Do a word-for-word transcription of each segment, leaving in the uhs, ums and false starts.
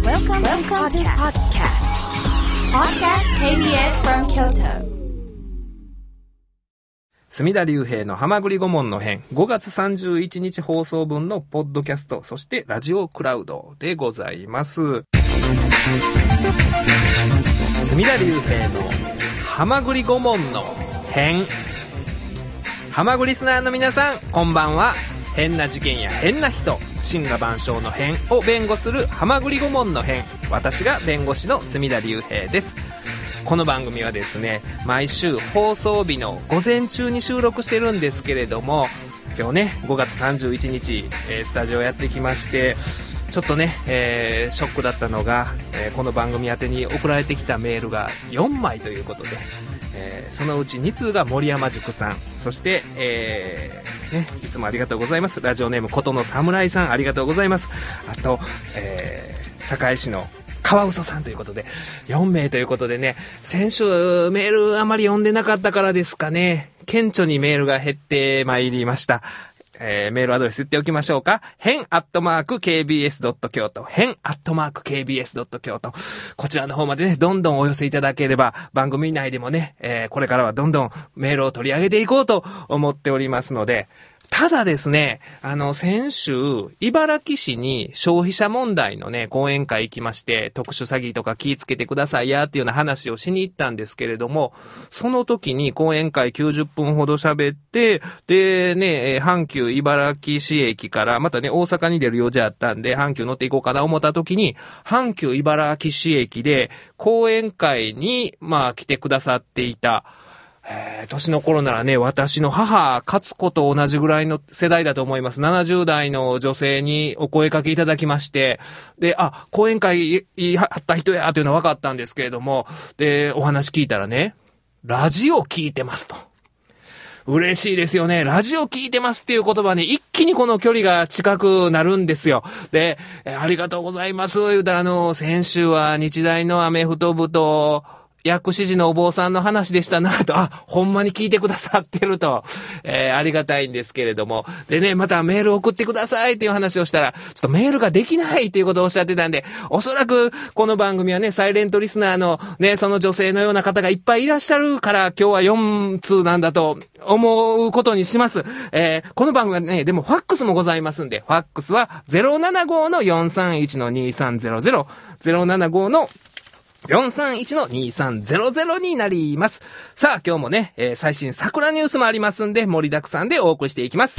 Welcome, Welcome to podcast. Podcast ケービーエス from Kyoto. 隅田隆平のはまぐり顧問の編ごがつさんじゅういちにち放送分のポッドキャスト、そしてラジオクラウドでございます。隅田隆平のはまぐり顧問の編。はまぐりリスナーの皆さん、こんばんは。変な事件や変な人、真羅万象の編を弁護するはまぐり顧問の編。私が弁護士の隅田隆平です。この番組はですね、毎週放送日の午前中に収録してるんですけれども、今日ねごがつさんじゅういちにち、えー、スタジオやってきまして、ちょっとね、えー、ショックだったのが、えー、この番組宛てに送られてきたメールがよんまいということで、えー、そのうちにつうが森山塾さん、そして、えーね、いつもありがとうございます。ラジオネームことの侍さん、ありがとうございます。あと、えー、堺市のカワウソさんということでよんめいということでね、先週メールあまり読んでなかったからですかね、顕著にメールが減ってまいりました。えー、メールアドレス言っておきましょうか。変アットマーク ケービーエスドットキョート、変アットマーク ケービーエスドットキョート、こちらの方までね、どんどんお寄せいただければ、番組内でもね、えー、これからはどんどんメールを取り上げていこうと思っておりますので、ただですね、あの、先週、茨城市に消費者問題のね、講演会行きまして、特殊詐欺とか気をつけてくださいや、っていうような話をしに行ったんですけれども、その時に講演会きゅうじゅっぷんほど喋って、で、ね、阪急茨城市駅から、またね、大阪に出る用事あったんで、阪急乗っていこうかな思った時に、阪急茨城市駅で、講演会に、まあ、来てくださっていた、えー、年の頃ならね、私の母、勝子と同じぐらいの世代だと思います。ななじゅうだいの女性にお声かけいただきまして、で、あ、講演会言いはった人やというのは分かったんですけれども、で、お話聞いたらね、ラジオ聞いてますと。嬉しいですよね。ラジオ聞いてますっていう言葉に一気にこの距離が近くなるんですよ。で、えー、ありがとうございます。言うたら、あの、先週は日大のアメフト部と、薬師寺のお坊さんの話でしたなと、あ、ほんまに聞いてくださってると、えー、ありがたいんですけれども。でね、またメール送ってくださいっていう話をしたら、ちょっとメールができないっていうことをおっしゃってたんで、おそらくこの番組はね、サイレントリスナーのね、その女性のような方がいっぱいいらっしゃるから、今日はよんつうなんだと思うことにします。えー、この番組はね、でもファックスもございますんで、ファックスは ゼロななご の よんさんいち の にさんゼロゼロ、ゼロななご のよんさんいち の にさんゼロゼロになります。さあ今日もね、えー、最新桜ニュースもありますんで、盛りだくさんでお送りしていきます。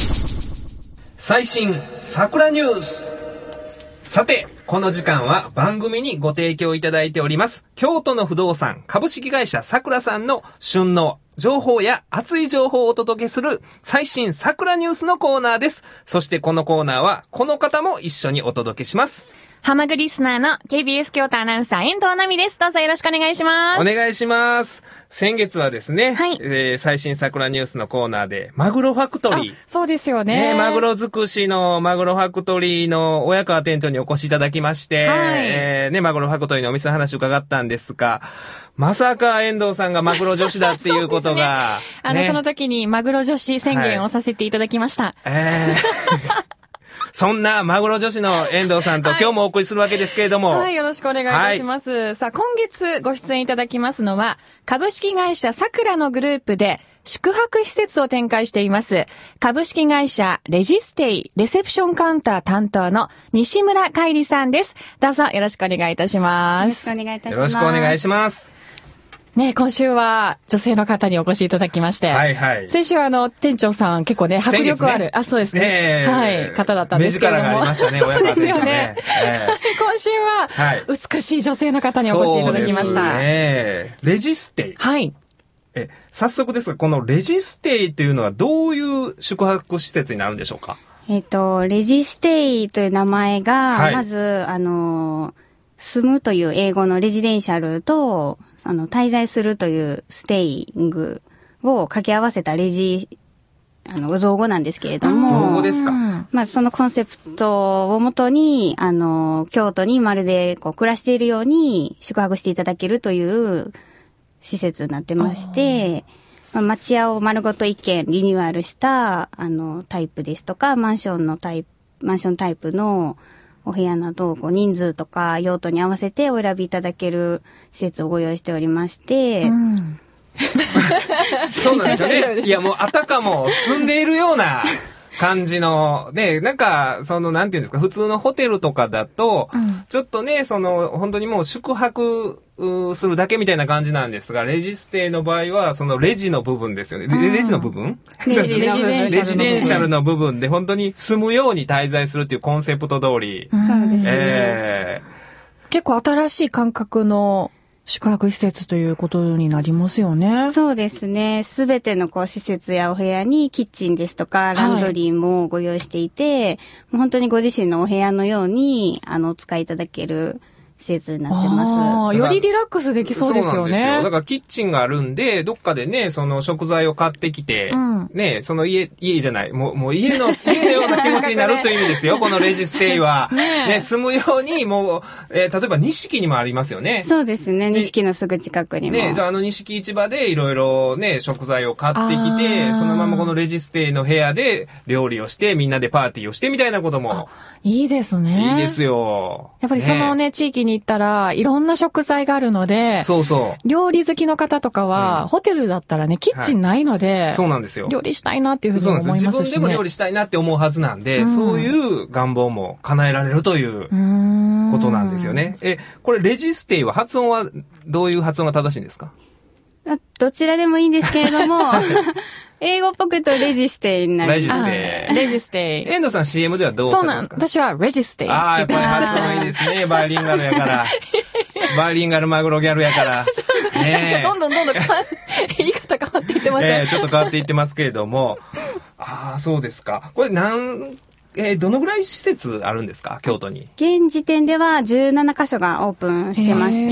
最新桜ニュース。さて、この時間は番組にご提供いただいております、京都の不動産株式会社桜さんの旬の情報や熱い情報をお届けする最新桜ニュースのコーナーです。そしてこのコーナーはこの方も一緒にお届けします。 はまぐりリスナーの ケービーエス 京都アナウンサー遠藤奈美です。どうぞよろしくお願いします。 お願いします。先月はですね、 はい、 えー、最新桜ニュースのコーナーでマグロファクトリー、 そうですよね。 ね、マグロ尽くしのマグロファクトリーの親川店長にお越しいただきまして、はい、えー、ね、マグロファクトリーのお店の話を伺ったんですが、まさか遠藤さんがマグロ女子だっていうことが、 ね、あの、ね、その時にマグロ女子宣言をさせていただきました。はい、 えーそんなマグロ女子の遠藤さんと今日もお送りするわけですけれども。 はい、はい、よろしくお願いいたします。はい、さあ、今月ご出演いただきますのは、株式会社さくらのグループで宿泊施設を展開しています。株式会社レジステイレセプションカウンター担当の西村海里さんです。どうぞよろしくお願いいたします。 よろしくお願いいたします。 よろしくお願いします。 ね、今週は女性の方にお越しいただきまして、はいはい、先週はあの店長さん結構ね迫力ある、ね、あそうですね、ねはい方だったんですけれども、目力がありましたね、親方店長ね。えー、今週は、はい、美しい女性の方にお越しいただきました。 そうですね、レジステイ。 はい。 え、早速ですが、このレジステイというのはどういう宿泊施設になるんでしょうか？ えっとレジステイという名前が、はい、まずあの住むという英語のレジデンシャルとあの滞在するというステイングを掛け合わせたレジあの造語なんですけれども、 造語ですか。 まあそのコンセプトをもとにあの京都にまるでこう暮らしているように宿泊していただけるという施設になってまして、まあ、町屋を丸ごと一軒リニューアルしたあのタイプですとか、マンションのタイプマンションタイプのお部屋など、こう人数とか用途に合わせてお選びいただける施設をご用意しておりまして、うん、 そうなんですよね。いやもうあたかも住んでいるような感じの、ね、なんか、その、なんていうんですか、普通のホテルとかだと、うん、ちょっとね、その、本当にもう宿泊するだけみたいな感じなんですが、レジステイの場合は、そのレジの部分ですよね。レ, レジの部分レジレジレジデンシャルの部分で、本当に住むように滞在するっていうコンセプト通り。 そうですね。 えー、結構新しい感覚の宿泊施設ということになりますよね。 そうですね。すべてのこう施設やお部屋にキッチンですとかランドリーもご用意していて、はい、もう本当にご自身のお部屋のようにあのお使いいただける施設になってます。 よりリラックスできそうですよね。 そうなんですよ。だからキッチンがあるんで、どっかでね、その食材を買ってきて、うん、ね、その家、家じゃない、もう、もう家の、家のような気持ちになるという意味ですよ、このレジステイは。ね, ね住むように、もう、えー、例えば錦にもありますよね。 そうですね、錦のすぐ近くにも。 ね、あの錦市場でいろいろね、食材を買ってきて、そのままこのレジステイの部屋で料理をして、みんなでパーティーをしてみたいなことも。 いいですね。 いいですよ。 やっぱりそのね、ね地域に行ったら、いろんな食材があるので、 そうそう。 料理好きの方とかは、うん、ホテルだったらね、キッチンないので、はい、 そうなんですよ。 料理したいなっていうふうに思いますし、ね。 自分でも料理したいなって思うはずなんで、うん、そういう願望も叶えられるということなんですよね。え、これレジステイは発音は、どういう発音が正しいんですか？ どちらでもいいんですけれども、英語っぽくとレジステイになります。 レジステイ。 レジステイ。 遠藤さん シーエム ではどうおっしゃるんですか？ そうなん、私はレジステイ。 ああ、やっぱり発音いいですね。バイリンガルやから。バイリンガルマグロギャルやから。 ね、どんどんどんどん言い方変わっていってますね。 えー、ちょっと変わっていってますけれども。ああ、そうですか。これ何、えー、どのぐらい施設あるんですか、京都に？ 現時点ではじゅうななカ所がオープンしてまして、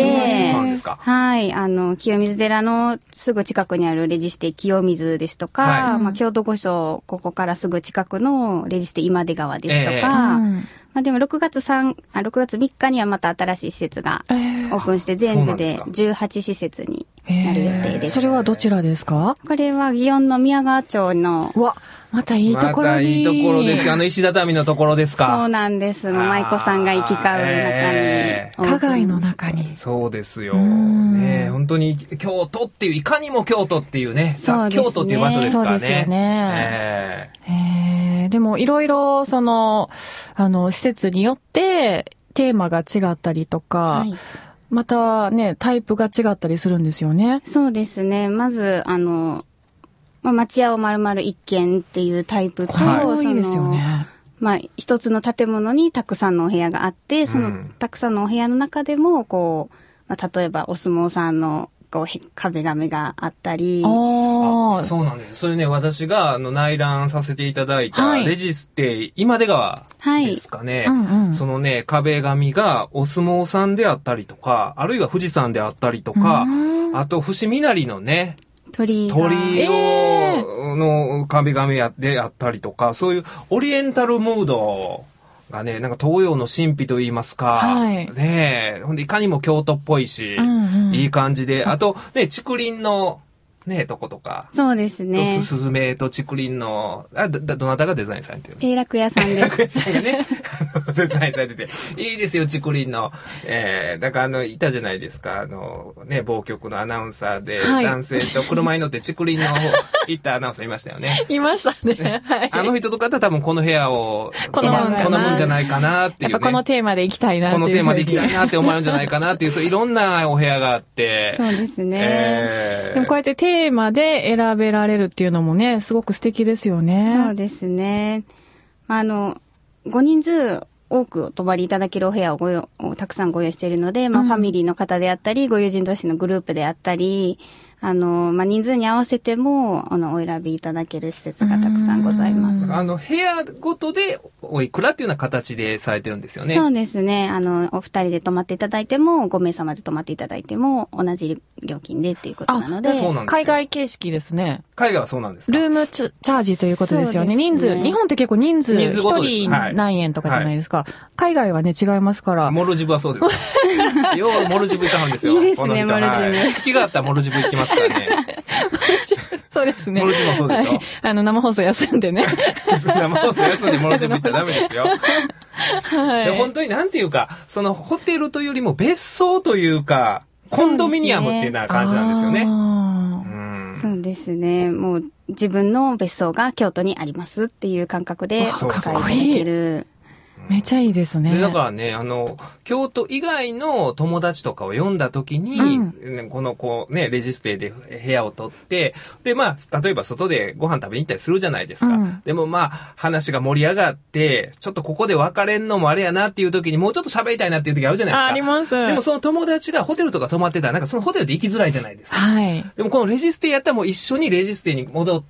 そうなんですか。 はい、あの、清水寺のすぐ近くにあるレジステ清水ですとか、はい、まあ、京都御所、ここからすぐ近くのレジステ今出川ですとか、えーうん、まあ、でもろくがつさん、あ、ろくがつみっかにはまた新しい施設がオープンして、全部でじゅうはち施設になる予定です。 それはどちらですか？ これは祇園の宮川町の、 うわ、またいいところに。 またいいところですよ。あの石畳のところですか？ そうなんです。舞妓さんが行き交う中に、えー。 花街の中に。 そうですよ。ね、本当に京都っていう、いかにも京都っていうね、ザ・京都っていう場所ですからね。 そうですよね。えー、えー、でもいろいろ、その、あの、施設によってテーマが違ったりとか、はい、またね、タイプが違ったりするんですよね。 そうですね。まず、あの、まあ、町屋を丸々一軒っていうタイプと、 はい、いいですよね。 まあ、一つの建物にたくさんのお部屋があって、そのたくさんのお部屋の中でも、こう、まあ、例えばお相撲さんのこう壁紙があったり。 ああ、そうなんです。それね、私があの内覧させていただいた、はい、レジステ今出川ですかね、はいうんうん。そのね、壁紙がお相撲さんであったりとか、あるいは富士山であったりとか、あと伏見稲荷のね、 鳥居鳥居をの壁紙であったりとか、そういうオリエンタルムードがね、なんか東洋の神秘と言いますか、はい、ねえ、ほんでいかにも京都っぽいし、うんうん、いい感じで、あとね、竹林のね、とことか。 そうですね。 すずめと竹林の、あ、ど、どなたがデザインされてるの？ 永楽屋さんです。 楽屋さんがね、デザインされてて、いいですよ、竹林の。えー、だからあの、いたじゃないですか、あの、ね、某局のアナウンサーで、はい、男性と車に乗って竹林の方、行ったアナウンサーいましたよね。 いましたね。はい。 あの人とかだ多分この部屋を、好むんじゃないかなっていう、ね。 やっぱこのテーマで行きたいなっていう。 このテーマで行きたいなって思うんじゃないかなっていう、そういろんなお部屋があって。 そうですね。 えー、 でもこうやってテーマで選べられるっていうのもね、すごく素敵ですよね。 そうですね。あの、ごにんずつ多くお泊まりいただけるお部屋をごよたくさんご用意しているので、まあ、うん、ファミリーの方であったり、ご友人同士のグループであったり、あの、まあ、人数に合わせても、あの、お選びいただける施設がたくさんございます。 あの、部屋ごとでおいくらっていうような形でされてるんですよね。 そうですね。あの、お二人で泊まっていただいても、ごめいさまで泊まっていただいても、同じ料金でっていうことなので。 そうなんですよ。 海外形式ですね。 海外はそうなんですか？ ルームチャージということですよね。人数、日本って結構人数、一人何円とかじゃないですか。はいはい、海外はね、違いますから。 モルジブはそうですか。よう、モルジブ行かはんですよ。 いいですね、モルジブ、はい。 好きがあったらモルジブ行きますからね。 そうですね。 モルジブもそうでしょ、はい、 あの、生放送休んでね。 生放送休んでモルジブ行ったらダメですよ。 はい、で本当になんていうか、そのホテルというよりも別荘というか、コンドミニアムっていうような感じなんですよね。 そうですね。もう自分の別荘が京都にありますっていう感覚でお使いいただける。 めっちゃいいですね。 でだからね、あの、京都以外の友達とかを呼んだ時に、うん、このこうね、レジステで部屋を取って、で、まあ、例えば外でご飯食べに行ったりするじゃないですか。うん、でもまあ、話が盛り上がって、ちょっとここで別れんのもあれやなっていう時に、もうちょっと喋りたいなっていう時あるじゃないですか。 あ、あります。 でもその友達がホテルとか泊まってたら、なんかそのホテルで行きづらいじゃないですか。 はい。 でもこのレジステやったらもう一緒にレジステに戻って、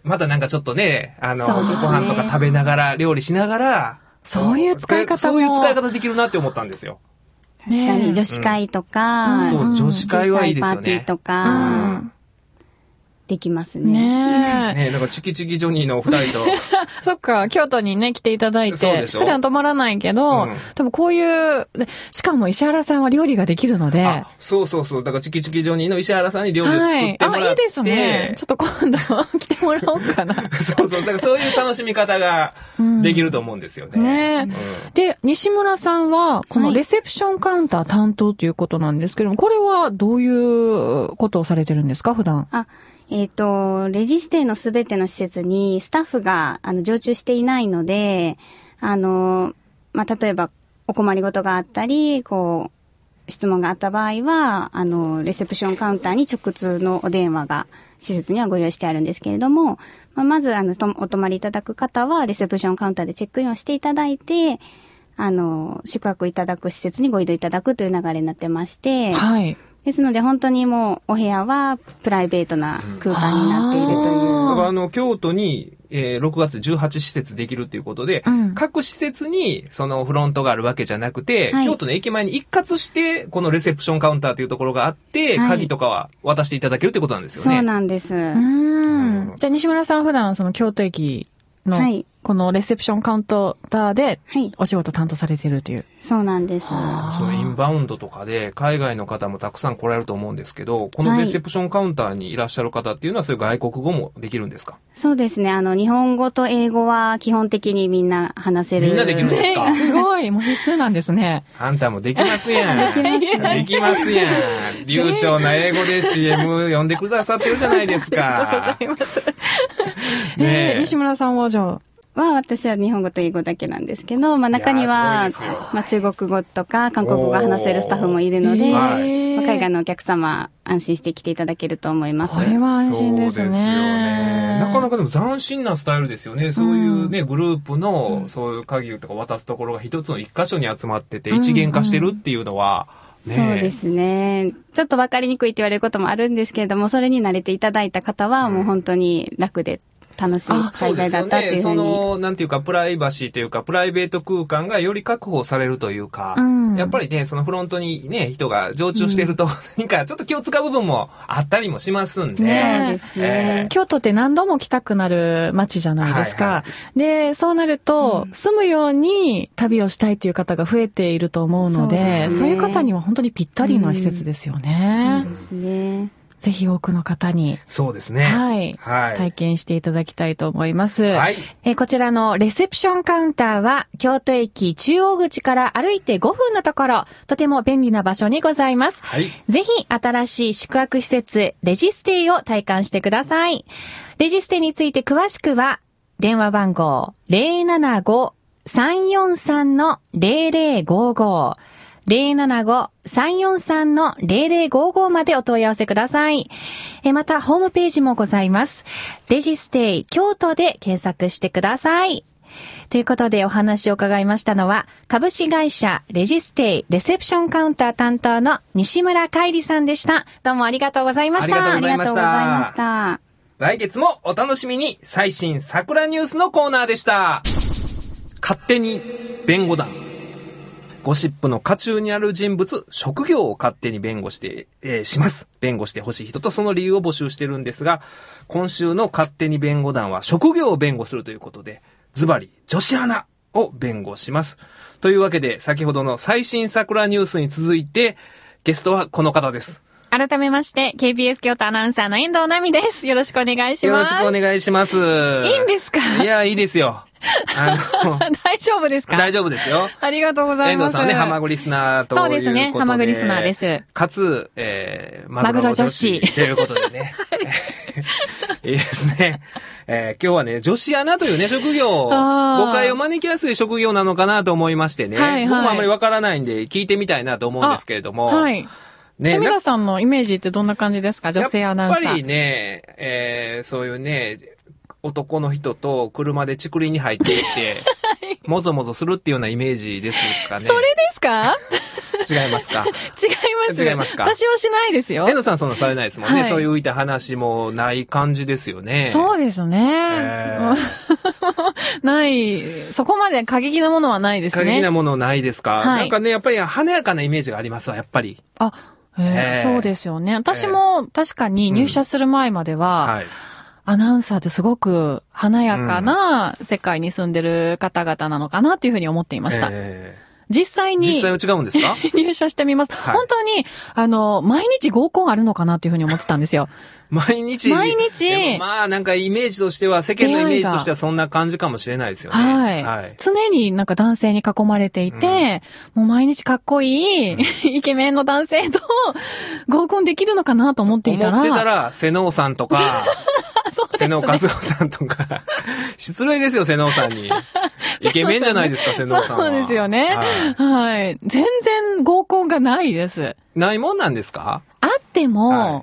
またなんかちょっとね、あの、ね、ご飯とか食べながら、料理しながら、 そういう使い方もそういう使い方できるなって思ったんですよ。 確かに女子会とか、 うん、そう、女子会はいいですよね。 パーティーとか、うんできますね。 ねえ。 ねえ、なんかチキチキジョニーのお二人と。 そっか、京都にね、来ていただいて、 そうでしょ、 普段泊まらないけど、うん、多分こういう、しかも石原さんは料理ができるので。 あ、そうそうそう。だからチキチキジョニーの石原さんに料理を作ってもらって。はい、 あ、いいですね。ちょっと今度来てもらおうかな。 そうそう。だからそういう楽しみ方ができると思うんですよね。うん、 ねえ、うん。で、西村さんは、このレセプションカウンター担当ということなんですけども、これはどういうことをされてるんですか、普段。 あえっと、レジステのすべての施設にスタッフが、あの、常駐していないので、あの、まあ、例えば、お困りごとがあったり、こう、質問があった場合は、あの、レセプションカウンターに直通のお電話が、施設にはご用意してあるんですけれども、まあ、まず、あの、お泊まりいただく方は、レセプションカウンターでチェックインをしていただいて、あの、宿泊いただく施設にご移動いただくという流れになってまして、 はい。 ですので本当にもうお部屋はプライベートな空間になっているという。 だからあの京都に、えー、ろくがつじゅうはち施設できるっていうことで、うん、各施設にそのフロントがあるわけじゃなくて、はい、京都の駅前に一括してこのレセプションカウンターというところがあって、はい、鍵とかは渡していただけるってことなんですよね。 そうなんです。うーん。じゃあ西村さん普段その京都駅の、はい、このレセプションカウンターでお仕事担当されているという、はい、 そうなんです。 そのインバウンドとかで海外の方もたくさん来られると思うんですけど、このレセプションカウンターにいらっしゃる方っていうのはそういう外国語もできるんですか？ そうですね。あの日本語と英語は基本的にみんな話せる。 みんなできるんですか？ すごい、もう必須なんですね。 あんたもできますやん。できますやん。流暢な英語で シーエム 読んでくださってるじゃないですか。 ありがとうございます。ねえ、西村さんはじゃあ。 は私は日本語と英語だけなんですけど、まあ中には、まあ中国語とか韓国語が話せるスタッフもいるので、まあ、海外のお客様安心して来ていただけると思います。 これは安心ですね。そうですよね。なかなかでも斬新なスタイルですよね。そういうね、グループの、そういう鍵とか渡すところが一つの一箇所に集まってて、一元化してるっていうのは、 ね、そうですね。ちょっと分かりにくいって言われることもあるんですけれども、それに慣れていただいた方はもう本当に楽で、楽しい滞在だったっていうふうに。 その、なんていうか、プライバシーというか、プライベート空間がより確保されるというか、うん、やっぱりね、そのフロントにね、人が常駐してると、うん、何かちょっと気を使う部分もあったりもしますんで。 ね、そうですね、 えー。京都って何度も来たくなる街じゃないですか。はいはい、で、そうなると、うん、住むように旅をしたいという方が増えていると思うので、そうですね、そういう方には本当にぴったりな施設ですよね。 うん、そうですね。 ぜひ多くの方に。 そうですね。 はい。はい。体験していただきたいと思います。 はい。 えー、こちらのレセプションカウンターは、京都駅中央口から歩いてごふんのところ、とても便利な場所にございます。 はい。 ぜひ、新しい宿泊施設、レジステイを体感してください。レジステイについて詳しくは、電話番号 ゼロななご さんよんさん ゼロゼロごご ゼロななご さんよんさん ゼロゼロごご までお問い合わせください。えまた、ホームページもございます。レジステイ京都で検索してください。ということでお話を伺いましたのは、株式会社レジステイレセプションカウンター担当の西村海里さんでした。どうもありがとうございました。 ありがとうございました。 ありがとうございました。 来月もお楽しみに。最新桜ニュースのコーナーでした。勝手に弁護団。ゴシップの渦中にある人物、職業を勝手に弁護して、えー、します。弁護してほしい人とその理由を募集してるんですが、今週の勝手に弁護団は職業を弁護するということで、ズバリ女子アナを弁護します。というわけで、先ほどの最新桜ニュースに続いて、ゲストはこの方です。 改めまして、ケービーエス 京都アナウンサーの遠藤奈美です。よろしくお願いします。 よろしくお願いします。いいんですか？ いや、いいですよ。あの大丈夫ですか？ 大丈夫ですよ。 ありがとうございます。 遠藤さんはね、ハマグリスナーということで。 そうですね、ハマグリスナーです。 かつ、えー、マグロ女子ということでね。いいですね。えー、今日はね、女子アナというね、職業、誤解を招きやすい職業なのかなと思いましてね。はいはい、僕もあんまりわからないんで聞いてみたいなと思うんですけれども。はい。 ね、すみださんのイメージってどんな感じですか？女性アナウンサー。 やっぱりね、えー、そういうね、男の人と車で竹林に入っていって、もぞもぞするっていうようなイメージですかね。 それですか？ 違いますか？ 違います。 違いますか？ 私はしないですよ。 遠藤さんそんなされないですもんね。はい、そういう浮いた話もない感じですよね。 そうですね。えー、ない、そこまで過激なものはないですね。 過激なものないですか？はい、なんかね、やっぱり華やかなイメージがありますわ、やっぱり。 あ、えー、そうですよね。私も確かに入社する前までは、うんはい、アナウンサーってすごく華やかな世界に住んでる方々なのかなというふうに思っていました。えー実際に。 実際は違うんですか？ 入社してみます。はい、本当に、あの、毎日合コンあるのかなっていうふうに思ってたんですよ。 毎日毎日でもまあなんかイメージとしては、世間のイメージとしてはそんな感じかもしれないですよね。 はい。はい、常になんか男性に囲まれていて、うん、もう毎日かっこいい、うん、イケメンの男性と合コンできるのかなと思っていたら。 思ってたら、瀬能さんとか、瀬能和夫さんとか、失礼ですよ、瀬能さんに。イケメンじゃないですか、瀬能さんは。 そうですよね。はい。はい、全然合コンがないです。 ないもんなんですか？ あっても、はい、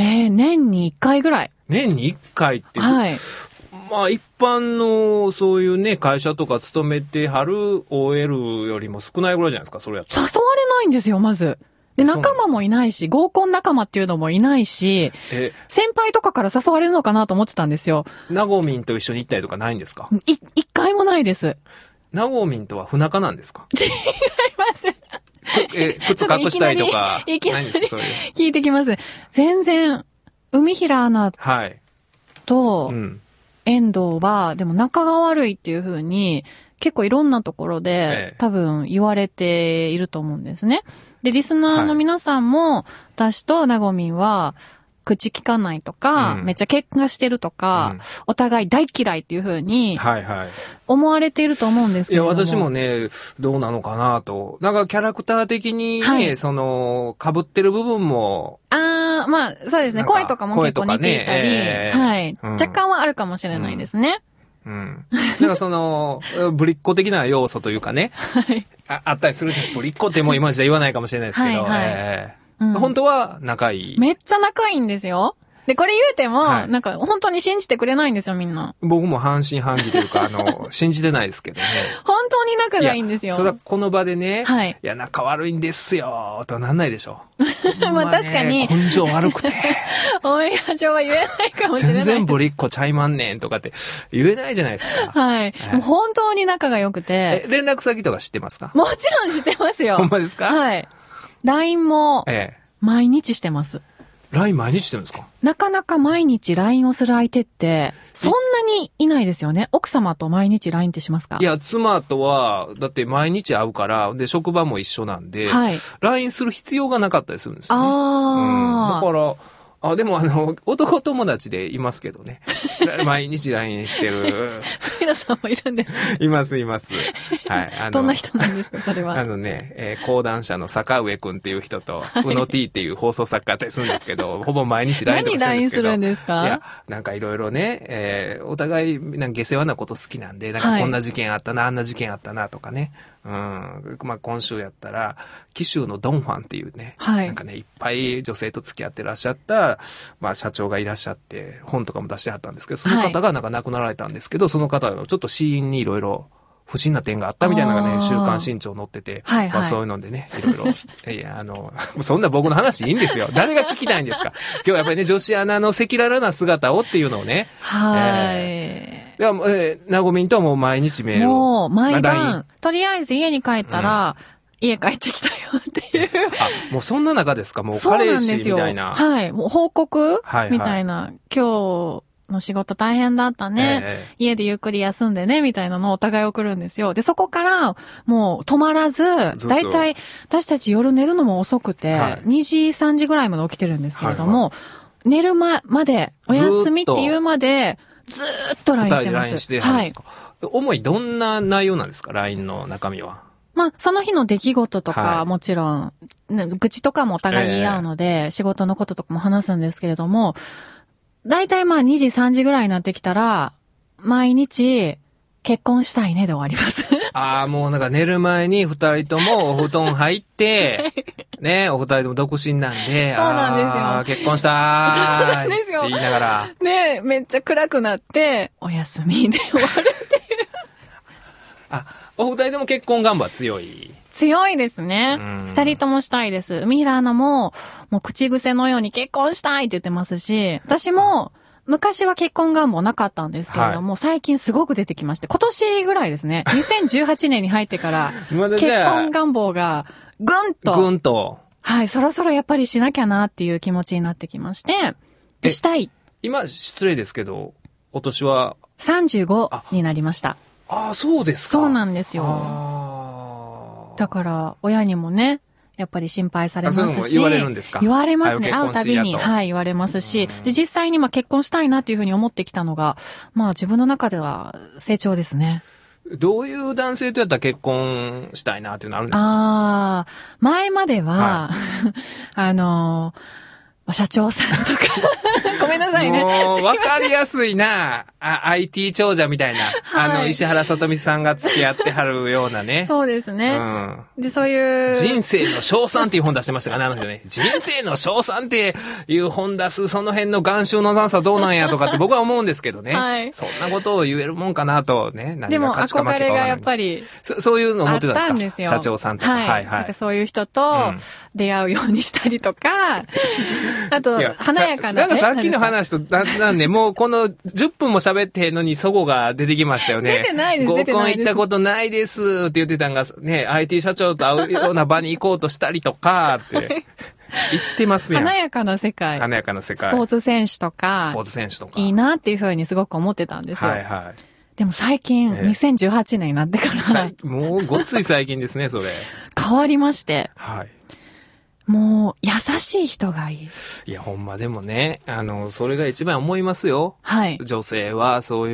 えー、年にいっかいぐらい。 年にいっかいって。 はい。 まあ一般のそういうね、会社とか勤めてはる オーエル よりも少ないぐらいじゃないですか、それやったら。 誘われないんですよ、まず。で、仲間もいないし、合コン仲間っていうのもいないし、え先輩とかから誘われるのかなと思ってたんですよ。 ナゴミンと一緒に行ったりとかないんですか？ い、一回もないです。 ナゴミンとは不仲なんですか？ 違います。 え、靴隠したりとか、 いきなり、いきなり聞いてきます。全然、海平アナと、はいうん、遠藤は、でも仲が悪いっていう風に、結構いろんなところで、ええ、多分言われていると思うんですね。で、リスナーの皆さんも、はい、私とナゴミンは、口聞かないとか、うん、めっちゃ喧嘩してるとか、うん、お互い大嫌いっていう風に、はいはい。思われていると思うんですけども。 いや、私もね、どうなのかなと。なんかキャラクター的にね、はい、その、被ってる部分も。 ああ、まあ、そうですね。声とかも結構似ていたり、ねえー、はい、うん。若干はあるかもしれないですね。 うん。なんかその、ぶりっ子的な要素というかね。はい。あ, あったりするじゃん。ぶりっ子ってもう今じゃ言わないかもしれないですけど。はいはいえーうん、本当は仲いい。 めっちゃ仲いいんですよ。で、これ言うても、はい、なんか本当に信じてくれないんですよ、みんな。 僕も半信半疑というか、あの、信じてないですけどね。 本当に仲がいいんですよ。 それはこの場でね、はい。いや、仲悪いんですよ、とはなんないでしょ。 まあ確かに。 根性悪くて。 オンエア上は言えないかもしれない。 全然ぶりっ子ちゃいまんねんとかって言えないじゃないですか。 はい。はい、もう本当に仲が良くて。 え、連絡先とか知ってますか？ もちろん知ってますよ。 ほんまですか？ はい。ライン も、ええ。毎日してます。 ライン 毎日してるんですか？ なかなか毎日 ライン をする相手って、そんなにいないですよね。奥様と毎日 ライン ってしますか？ いや、妻とは、だって毎日会うから、で、職場も一緒なんで、はい、ライン する必要がなかったりするんですよね。ああ、うん。だから、あ、でもあの、男友達でいますけどね。毎日 ライン してる。 杉田さんもいるんですいますいます。はい。あのどんな人なんですか、それは。 あのね、えー、講談社の坂上くんっていう人と、はい、宇野 T っていう放送作家だったりするんですけど、ほぼ毎日 ライン とかしてるんですけど。 何 ライン するんですか？ いや、なんかいろいろね、えー、お互い、なんか下世話なこと好きなんで、なんかこんな事件あったな、はい、あんな事件あったなとかね。うん。まあ、今週やったら、紀州のドンファンっていうね、はい、なんかね、いっぱい女性と付き合ってらっしゃった、まあ、社長がいらっしゃって、本とかも出してはったんですけど、その方がなんか亡くなられたんですけど、はい、その方のちょっと死因にいろいろ不審な点があったみたいなのがね、週刊新潮載ってて、はいはい、まあそういうのでね、いろいろ、いや、あの、そんな僕の話いいんですよ。誰が聞きたいんですか？今日やっぱりね、女子アナの赤裸々な姿をっていうのをね、 はい。えー、いや、えー、なごみんとはもう毎日メールを。 もう、毎晩、とりあえず家に帰ったら、うん、家帰ってきたよっていう。 あ、もうそんな中ですか？もう彼氏みたいな。 はい。もう報告みたいな、はいはい、今日、 の仕事大変だったね、 ええ、 家でゆっくり休んでね、みたいなのをお互い送るんですよ。で、そこからもう止まらず、だいたい私たち夜寝るのも遅くて、はい、にじ、さんじぐらいまで起きてるんですけれども、はいはい、寝るま、まで、お休みっていうまで、ずーっと ライン してます。 ライン してはるんですか。はい。主にどんな内容なんですか ?ライン の中身は。 まあ、その日の出来事とか、はい、もちろん、ね、愚痴とかもお互い言い合うので、えー、仕事のこととかも話すんですけれども、だいたいまあにじ、さんじぐらいになってきたら、毎日、結婚したいねで終わります。 ああ、もうなんか寝る前に二人ともお布団入って、ね、お二人とも独身なんで、 そうなんですよ。 あ結婚したー。 そうなんですよ。 って言いながら。 ね、めっちゃ暗くなって、お休みで終わるっていう。 あ、お二人とも結婚願望は強い。 強いですね。二人ともしたいです。海平アナも、もう口癖のように結婚したいって言ってますし、私も、昔は結婚願望なかったんですけれども、はい、最近すごく出てきまして、今年ぐらいですね。にせんじゅうはちねんに入ってから、結婚願望がぐんと、 ぐんと。 はい、そろそろやっぱりしなきゃなっていう気持ちになってきまして、でしたい。 今、失礼ですけど、お年はさんじゅうごになりました。 ああ、そうですか。 そうなんですよ。だから、親にもね、やっぱり心配されますし。 そういうのも言われるんですか？ 言われますね。会うたびに、はい、言われますし。で、実際にまあ結婚したいなっていうふうに思ってきたのが、まあ自分の中では成長ですね。 どういう男性とやったら結婚したいなっていうのあるんですか？ ああ、前までは、はい、あのー、社長さんとか。ごめんなさいね。 もう、わかりやすいな。あ、アイティー 長者みたいな。はい、あの、石原さとみさんが付き合ってはるようなね。 そうですね。うん。で、そういう。 人生の称賛っていう本出してましたからね、あの人ね。人生の称賛っていう本出す、その辺の眼臭の残差どうなんやとかって僕は思うんですけどね。はい。そんなことを言えるもんかなとね。何が勝ちか負けか分からない。でも、憧れがやっぱり。 そ、そういうの思ってたんですか？ あったんですよ。 社長さんとか。 はい、はい、はい。そういう人と出会うようにしたりとか。うん、あと、華やかな、ね。 なんかさっきの話と、な、なんで、もうこのじゅっぷんも喋ってへんのにそこが出てきましたよね。 出てないです、 合コン行ったことないですって言ってたんが、ね、アイティー 社長と会うような場に行こうとしたりとか、って言ってますやん。 華やかな世界。 華やかな世界。 スポーツ選手とか。 スポーツ選手とか。 いいなっていうふうにすごく思ってたんですよ。 はいはい。 でも最近、えー、にせんじゅうはちねんになってから。 もうごっつい最近ですね、それ。 変わりまして。 はい。 もう、優しい人がいい。 いや、ほんまでもね、あの、それが一番思いますよ。 はい。 女性は、そういう、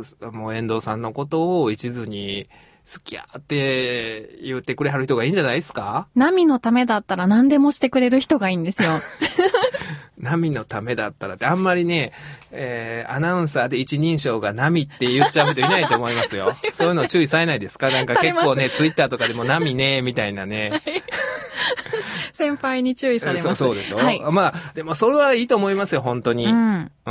もう遠藤さんのことを一途に好きやって言ってくれはる人がいいんじゃないですか？ ナミのためだったら何でもしてくれる人がいいんですよ。 ナミのためだったらって、あんまりね、えー、アナウンサーで一人称がナミって言っちゃう人いないと思いますよ。そういうの注意されないですか？なんか結構ね、ツイッターとかでもナミね、みたいなね。はい先輩に注意されます。 そ, そうでしょ、 はい、 まあ、でもそれはいいと思いますよ、本当に。うん。うん。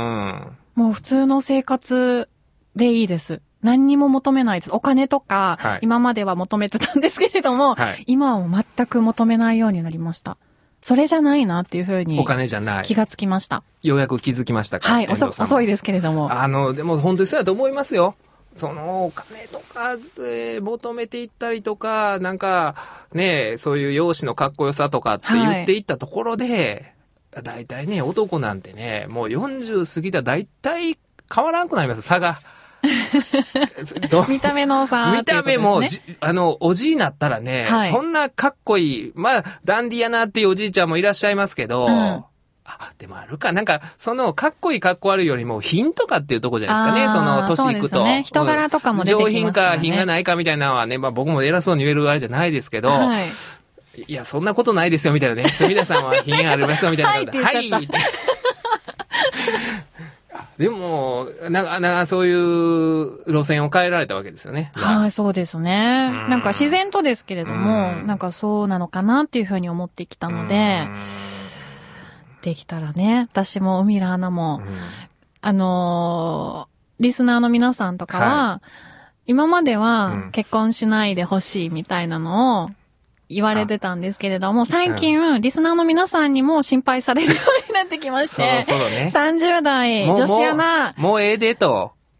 もう普通の生活でいいです。何にも求めないです。お金とか、はい、今までは求めてたんですけれども、はい、今はもう全く求めないようになりました。それじゃないなっていうふうに。 お金じゃない。 気がつきました。 ようやく気づきましたか？ はい、遅、遅いですけれども。 あの、でも本当にそうだと思いますよ。そのお金とかで求めていったりとか、なんかね、そういう容姿のかっこよさとかって言っていったところで、はい、だいたいね、男なんてね、もうよんじゅう過ぎたらだいたい変わらんくなります、差が。 見た目の差、 ね、見た目もじ、あの、おじいになったらね、はい、そんなかっこいい、まあ、ダンディやなっていうおじいちゃんもいらっしゃいますけど、うんあ、でもあるか。なんか、その、かっこいいかっこ悪いよりも、品とかっていうとこじゃないですかね。その、年いくと。そうですね。 人柄とかも出てきますからね。 上品か品がないかみたいなのはね、まあ僕も偉そうに言えるあれじゃないですけど、はい、いや、そんなことないですよ、みたいなね。すみださんは品ありますよ、みたいな。はい、はい。でも、なんか、なんかそういう路線を変えられたわけですよね。 はい、そうですね。なんか自然とですけれども、なんかそうなのかなっていうふうに思ってきたので、できたらね、私も海ら花も、うん、あのー、リスナーの皆さんとかは、はい、今までは結婚しないでほしいみたいなのを言われてたんですけれども、最近、うん、リスナーの皆さんにも心配されるようになってきまして、 そろそろね、 さんじゅう代女子アナ、 もう、もうええでと。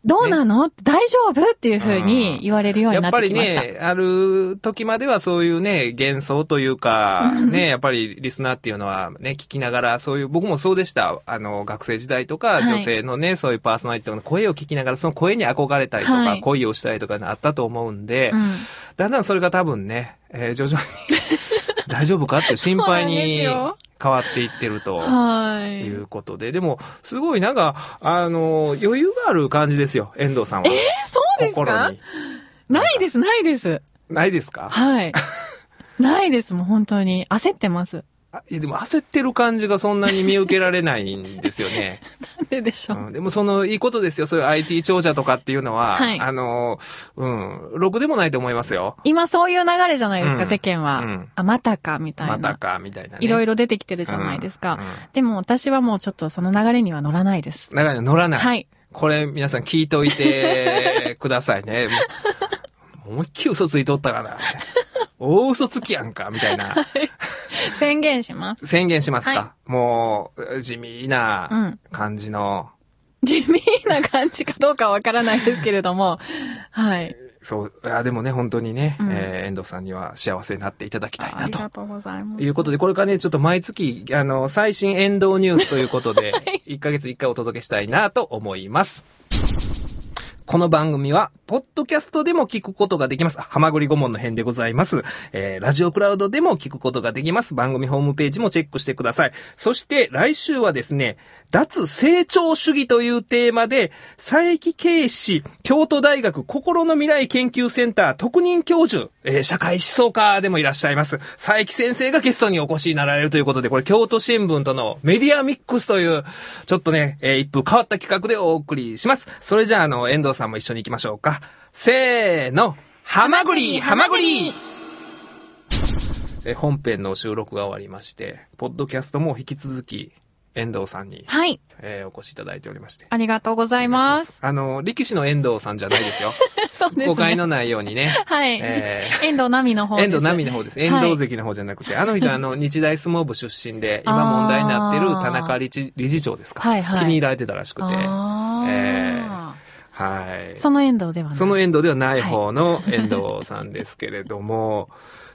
どうなの、ね、大丈夫っていう風に言われるようになってきました。 やっぱりね、ある時まではそういうね、幻想というか、ね、やっぱりリスナーっていうのはね、聞きながら、そういう、僕もそうでした。あの、学生時代とか、女性のね、はい、そういうパーソナリティの声を聞きながら、その声に憧れたりとか、はい、恋をしたりとかあったと思うんで、うん、だんだんそれが多分ね、えー、徐々に大丈夫かっていう心配に変わっていってるということで、でもすごいなんかあの余裕がある感じですよ、遠藤さんは。 えー、そうですか？にないですないです。 ないですか？ はい。ないですもん本当に焦ってます。 あ、いやでも焦ってる感じがそんなに見受けられないんですよね。 なんででしょう、 うん。でもそのいいことですよ。そういう アイティー 長者とかっていうのは、はい、あの、うん、ろくでもないと思いますよ。 今そういう流れじゃないですか、うん、世間は、うん。あ、またかみたいな。 またかみたいなね。 いろいろ出てきてるじゃないですか。うんうん、でも私はもうちょっとその流れには乗らないです。 流れに乗らない。 はい。 これ皆さん聞いといてくださいね。思いっきり嘘ついとったかな。大嘘つきやんか、みたいな。はい、 宣言します。 宣言しますか。はい、もう、地味な感じの、 うん。地味な感じかどうかわからないですけれども、はい。 そう、いやでもね、本当にね、うん、えー、遠藤さんには幸せになっていただきたいなと。ありがとうございます。 いうことで、これからね、ちょっと毎月、あの、最新遠藤ニュースということで、はい、いっかげついっかいお届けしたいなと思います。この番組は、ポッドキャストでも聞くことができます。はまぐり顧問の編でございます。えー、ラジオクラウドでも聞くことができます。番組ホームページもチェックしてください。そして、来週はですね、脱成長主義というテーマで、佐伯啓士、京都大学心の未来研究センター特任教授、えー、社会思想家でもいらっしゃいます。佐伯先生がゲストにお越しになられるということで、これ京都新聞とのメディアミックスという、ちょっとね、えー、一風変わった企画でお送りします。それじゃあ、あの、遠藤さんも一緒に行きましょうか。せーの、はまぐりはまぐりえ本編の収録が終わりまして、ポッドキャストも引き続き遠藤さんに、 はい、 えー、お越しいただいておりまして。 ありがとうございます。 あの、力士の遠藤さんじゃないですよ。 そうですね。 誤解のないようにね。 はい。えー、遠藤奈美の方です。 遠藤奈美の方です。遠藤関の方じゃなくて、はい、あの人あの、日大相撲部出身で、今問題になってる田中理事理事長ですか。はいはい。気に入られてたらしくて。えーはい。 その遠藤ではない。 その遠藤ではない方の遠藤さんですけれども、はい、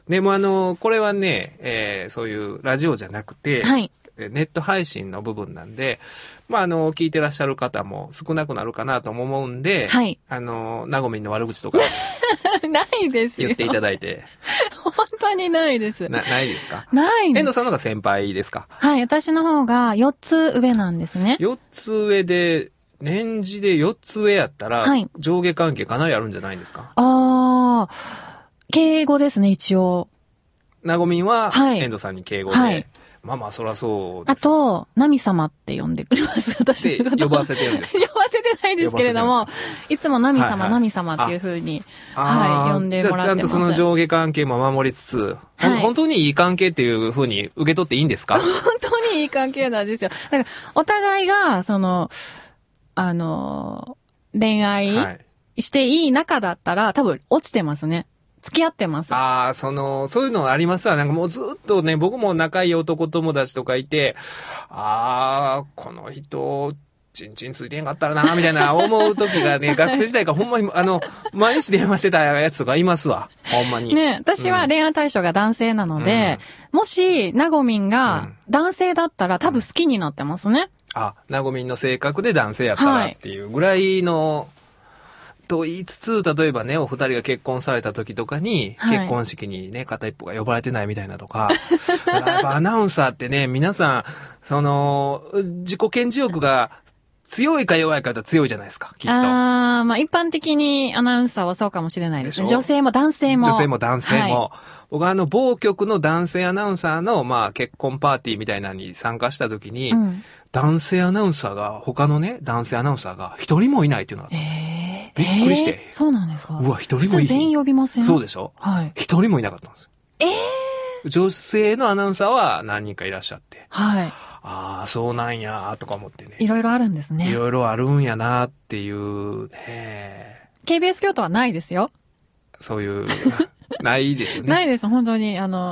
でもあの、これはね、えー、そういうラジオじゃなくて、はい、ネット配信の部分なんで、まああの、聞いてらっしゃる方も少なくなるかなとも思うんで、はい、あの、なごみんの悪口とか、 ないですよ。 言っていただいて。 本当にないです。 な、ないですか？ ないです。 遠藤さんの方が先輩ですか？ はい、私の方がよっつ上なんですね。 よっつ上で、年次でよっつ上やったら、はい、上下関係かなりあるんじゃないんですか？ ああ、敬語ですね、一応。 なごみんは、遠藤さんに敬語で。はい、まあまあ、そらそうです。 あと、ナミ様って呼んでくれます、私のこと。 呼ばせてるんですか？ 呼ばせてないですけれども、いつもナミ様、はいはい、ナミ様っていう風に、はい、呼んでもらってます。 ちゃんとその上下関係も守りつつ、はい、本当にいい関係っていう風に受け取っていいんですか？ 本当にいい関係なんですよ。だから、お互いが、その、あの、恋愛していい仲だったら、多分落ちてますね。付き合ってます。 ああ、その、そういうのありますわ。なんかもうずっとね、僕も仲いい男友達とかいて、ああ、この人、チンチンついてへんかったらな、みたいな思う時がね、学生時代からほんまに、あの、毎日電話してたやつとかいますわ。ほんまに。 ね、私は恋愛対象が男性なので、うん、もし、なごみんが男性だったら多分好きになってますね。 うん、あ、なごみんの性格で男性やったらっていうぐらいの、はい、と言いつつ、例えばね、お二人が結婚された時とかに、はい、結婚式にね、片一方が呼ばれてないみたいなとか、やっぱアナウンサーってね、皆さん、その、自己顕示欲が強いか弱いかと強いじゃないですか、きっと。 ああ、まあ一般的にアナウンサーはそうかもしれないですね。女性も男性も。 女性も男性も。はい、僕はあの、某局の男性アナウンサーの、まあ結婚パーティーみたいなのに参加した時に、うん、男性アナウンサーが、他のね、男性アナウンサーが一人もいないっていうのがあったんですよ。えーびっくりして。 えー、そうなんですか？ うわ、一人もいない。 普通全員呼びません？ そうでしょ？ はい。 一人もいなかったんですよ。 えー、女性のアナウンサーは何人かいらっしゃって。 はい。 ああ、そうなんや、とか思ってね。 いろいろあるんですね。 いろいろあるんやなっていうね。 ケービーエス 京都はないですよ。 そういう、ないですよね。 ないです、本当に。あの、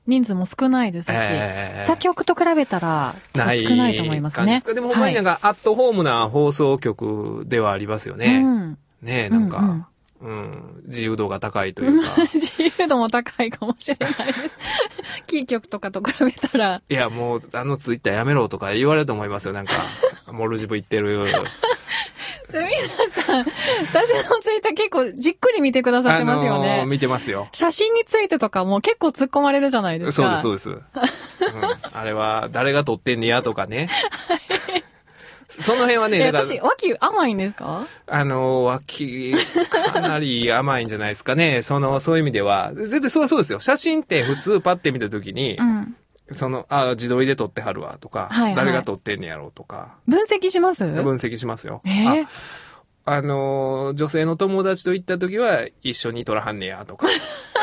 人数も少ないですし、 えー、 他局と比べたら少ないと思いますね。 でもほんまになんかアットホームな放送局ではありますよね。うん、ねえ、なんか、うんうんうん、自由度が高いというか。 自由度も高いかもしれないです。キー局とかと比べたら。 いや、もう、あのツイッターやめろとか言われると思いますよ、なんか。モルジブ言ってる。 すみなさん、私のツイッター結構じっくり見てくださってますよね。 あのー、見てますよ。 写真についてとかも結構突っ込まれるじゃないですか。 そうです、そうです。うん、あれは、誰が撮ってんねやとかね。その辺はね、 だから。私、脇甘いんですか？ あの、脇、かなり甘いんじゃないですかね。その、そういう意味では。絶対そうそうですよ。写真って普通パッて見たときに、うん、その、あ、自撮りで撮ってはるわとか、はいはい、誰が撮ってんねやろうとか。 分析します？ 分析しますよ。 えー、 あ、あの、女性の友達と行ったときは一緒に撮らはんねやとか。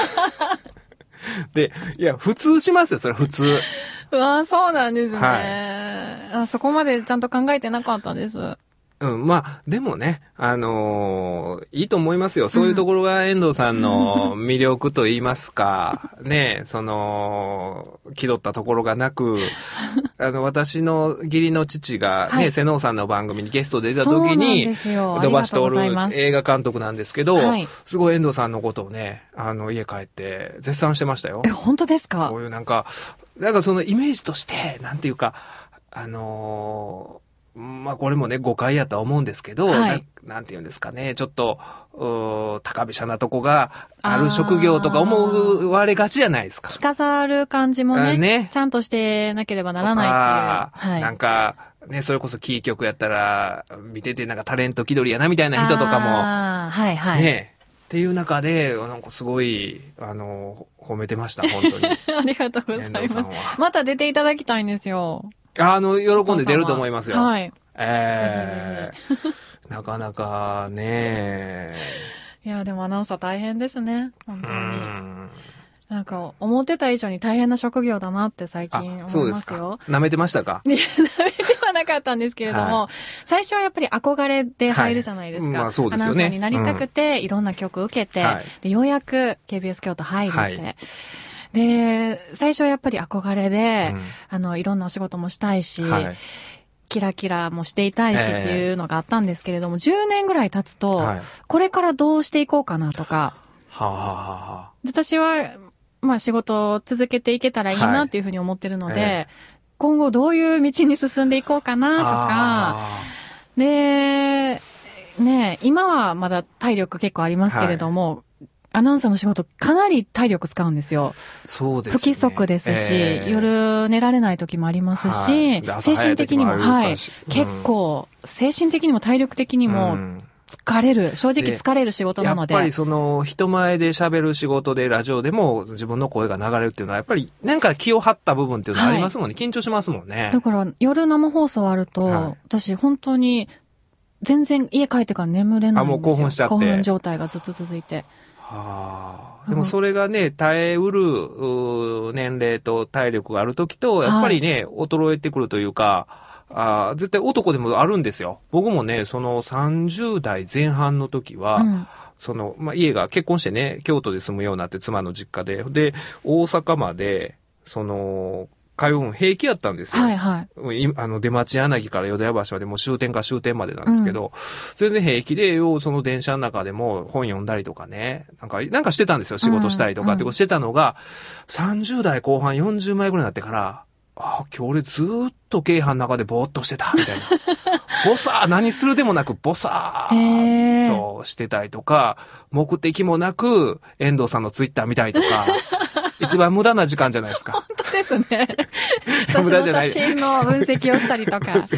で、いや、普通しますよ、それ普通。 うわ、そうなんですね、はい、あ。そこまでちゃんと考えてなかったです。 うん、まあ、でもね、あのー、いいと思いますよ。そういうところが遠藤さんの魅力と言いますか、うん、ね、その、気取ったところがなく、あの、私の義理の父がね、はい、瀬能さんの番組にゲストで出た時に、土橋徹映画監督なんですけど、はい、すごい遠藤さんのことをね、あの、家帰って絶賛してましたよ。 え、本当ですか？ そういうなんか、なんかそのイメージとして、なんていうか、あのー、まあこれもね誤解やとは思うんですけど、はい、な, なんていうんですかね、ちょっと高飛車なとこがある職業とか思われがちじゃないですか。 着飾る感じも ね, ねちゃんとしてなければならないっていう、 はい、なんかね、それこそキー局やったら見ててなんかタレント気取りやなみたいな人とかも、 はいはい、 ねっていう中でなんかすごいあの褒めてました、本当に。 ありがとうございます。また出ていただきたいんですよ。 あの、喜んで出ると思いますよ。 はい。 えー、なかなかね。 いや、でもアナウンサー大変ですね。本当に。んなんか、思ってた以上に大変な職業だなって最近思いますよ。そうですか。 舐めてましたか？ いや、舐めてはなかったんですけれども、はい、最初はやっぱり憧れで入るじゃないですか。はい、まあそうですよね。アナウンサーになりたくて、うん、いろんな曲を受けて、はい、で、ようやく ケービーエス 京都入るって。はいで、最初はやっぱり憧れで、うん、あの、いろんなお仕事もしたいし、はい、キラキラもしていたいしっていうのがあったんですけれども、えー、じゅうねんぐらい経つと、はい、これからどうしていこうかなとか、 はあはあ、 私は、まあ仕事を続けていけたらいいなっていうふうに思ってるので、はいえー、今後どういう道に進んでいこうかなとか、で、ね、今はまだ体力結構ありますけれども、はいアナウンサーの仕事かなり体力使うんですよ。 そうですね。 不規則ですし、えー、夜寝られない時もありますし、はい、精神的にも、はい、うん、結構、精神的にも体力的にも疲れる、うん、正直疲れる仕事なので。 やっぱりその、人前で喋る仕事で、ラジオでも自分の声が流れるっていうのは、やっぱりなんか気を張った部分っていうのはありますもんね。はい、緊張しますもんね。 だから夜生放送あると、はい、私本当に全然家帰ってから眠れないんですよ。あ、もう興奮しちゃって。興奮状態がずっと続いて。 はあ、でもそれがね、耐えうる年齢と体力があるときと、やっぱりね、はい、衰えてくるというか、あ絶対男でもあるんですよ。僕もね、そのさんじゅう代前半の時は、うん、その、まあ、家が結婚してね、京都で住むようになって妻の実家で、で、大阪まで、その、通うん平気やったんですよ。 はいはい。 あの、出町柳から淀屋橋までもう終点か終点までなんですけど、うん、全然平気で、その電車の中でも本読んだりとかね、なんか、なんかしてたんですよ。仕事したりとかってことしてたのが、うん、さんじゅう代後半よんじゅう前ぐらいになってから、あ、今日俺ずーっと京阪の中でぼーっとしてた、みたいな。ボサー、何するでもなくボサーとしてたりとか、目的もなく遠藤さんのツイッター見たりとか、一番無駄な時間じゃないですか。 本当ですね。私の写真の分析をしたりとか。うん、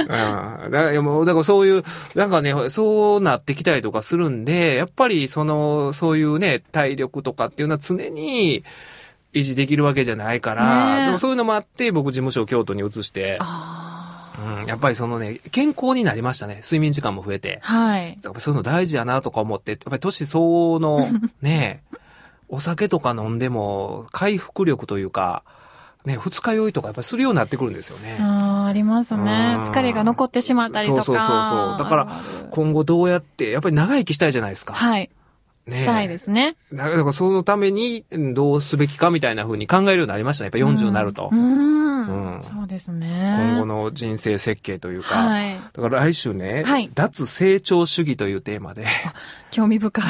だからもうだからそういう、なんかね、そうなってきたりとかするんで、やっぱりその、そういうね、体力とかっていうのは常に維持できるわけじゃないから、でもそういうのもあって、僕事務所を京都に移して、うん、やっぱりそのね、健康になりましたね。睡眠時間も増えて。 はい。 やっぱそういうの大事やなとか思って、やっぱり年相応のね、お酒とか飲んでも回復力というか、ね、二日酔いとかやっぱりするようになってくるんですよね。 ああ、ありますね。疲れが残ってしまったりとか。 そうそうそうそう。だから今後どうやって、やっぱり長生きしたいじゃないですか。 はい。 ね、 したいですね。 だからそのためにどうすべきかみたいな風に考えるようになりましたね。やっぱよんじゅうになると。 うん。 うん、 そうですね。 今後の人生設計というか。 はい。 だから来週ね、 はい、 脱成長主義というテーマで。 興味深い。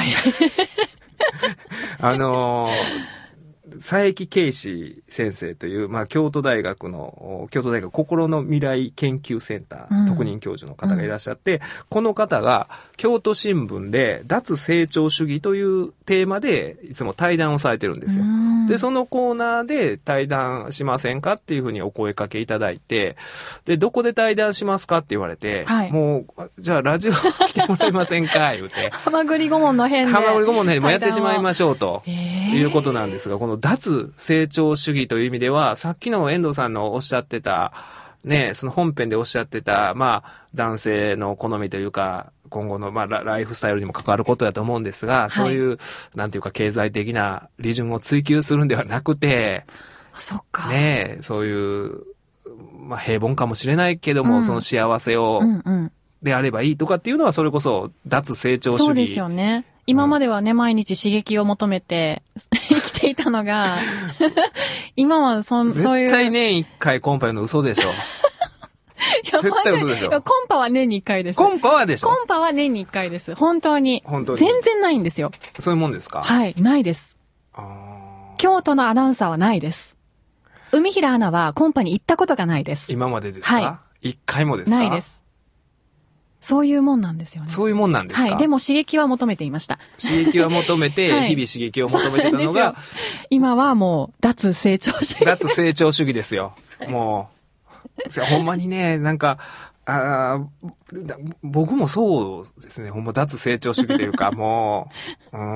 あのー、佐伯啓士先生という、まあ、京都大学の、京都大学心の未来研究センター、うん、特任教授の方がいらっしゃって、うん、この方が京都新聞で脱成長主義というテーマでいつも対談をされてるんですよ。で、そのコーナーで対談しませんかっていうふうにお声かけいただいて、で、どこで対談しますかって言われて、はい、もう、じゃあラジオ来てもらえませんか言うて。 はまぐり顧問の辺で。 はまぐり顧問の辺でもやってしまいましょうと、いうことなんですが、この脱成長主義という意味では、さっきの遠藤さんのおっしゃってた、ね、その本編でおっしゃってた、まあ、男性の好みというか、今後の、まあ、ライフスタイルにも関わることだと思うんですが、はい、そういう、なんていうか、経済的な利潤を追求するんではなくて、 あ、そっか。 ね、そういう、まあ、平凡かもしれないけども、うん、その幸せを、うんうん、であればいいとかっていうのは、それこそ、脱成長主義。 そうですよね。今まではね、うん、毎日刺激を求めて生きていたのが、今はそ、そういう。 絶対年一回コンパいうの嘘でしょ。絶対嘘でしょ。 コンパは年に一回です。 コンパはでしょ。 コンパは年に一回です。本当に。 本当に。 全然ないんですよ。 そういうもんですか？ はい、ないです。あ、京都のアナウンサーはないです。海平アナはコンパに行ったことがないです。 今までですか？はい。一回もですか？ ないです。そういうもんなんですよね。 そういうもんなんですか？ はい。でも刺激は求めていました。 刺激は求めて、はい、日々刺激を求めてたのが、 今はもう、脱成長主義。 脱成長主義ですよ。もう、ほんまにね、なんか、あ僕もそうですね。ほんま脱成長主義というか、もう、うん、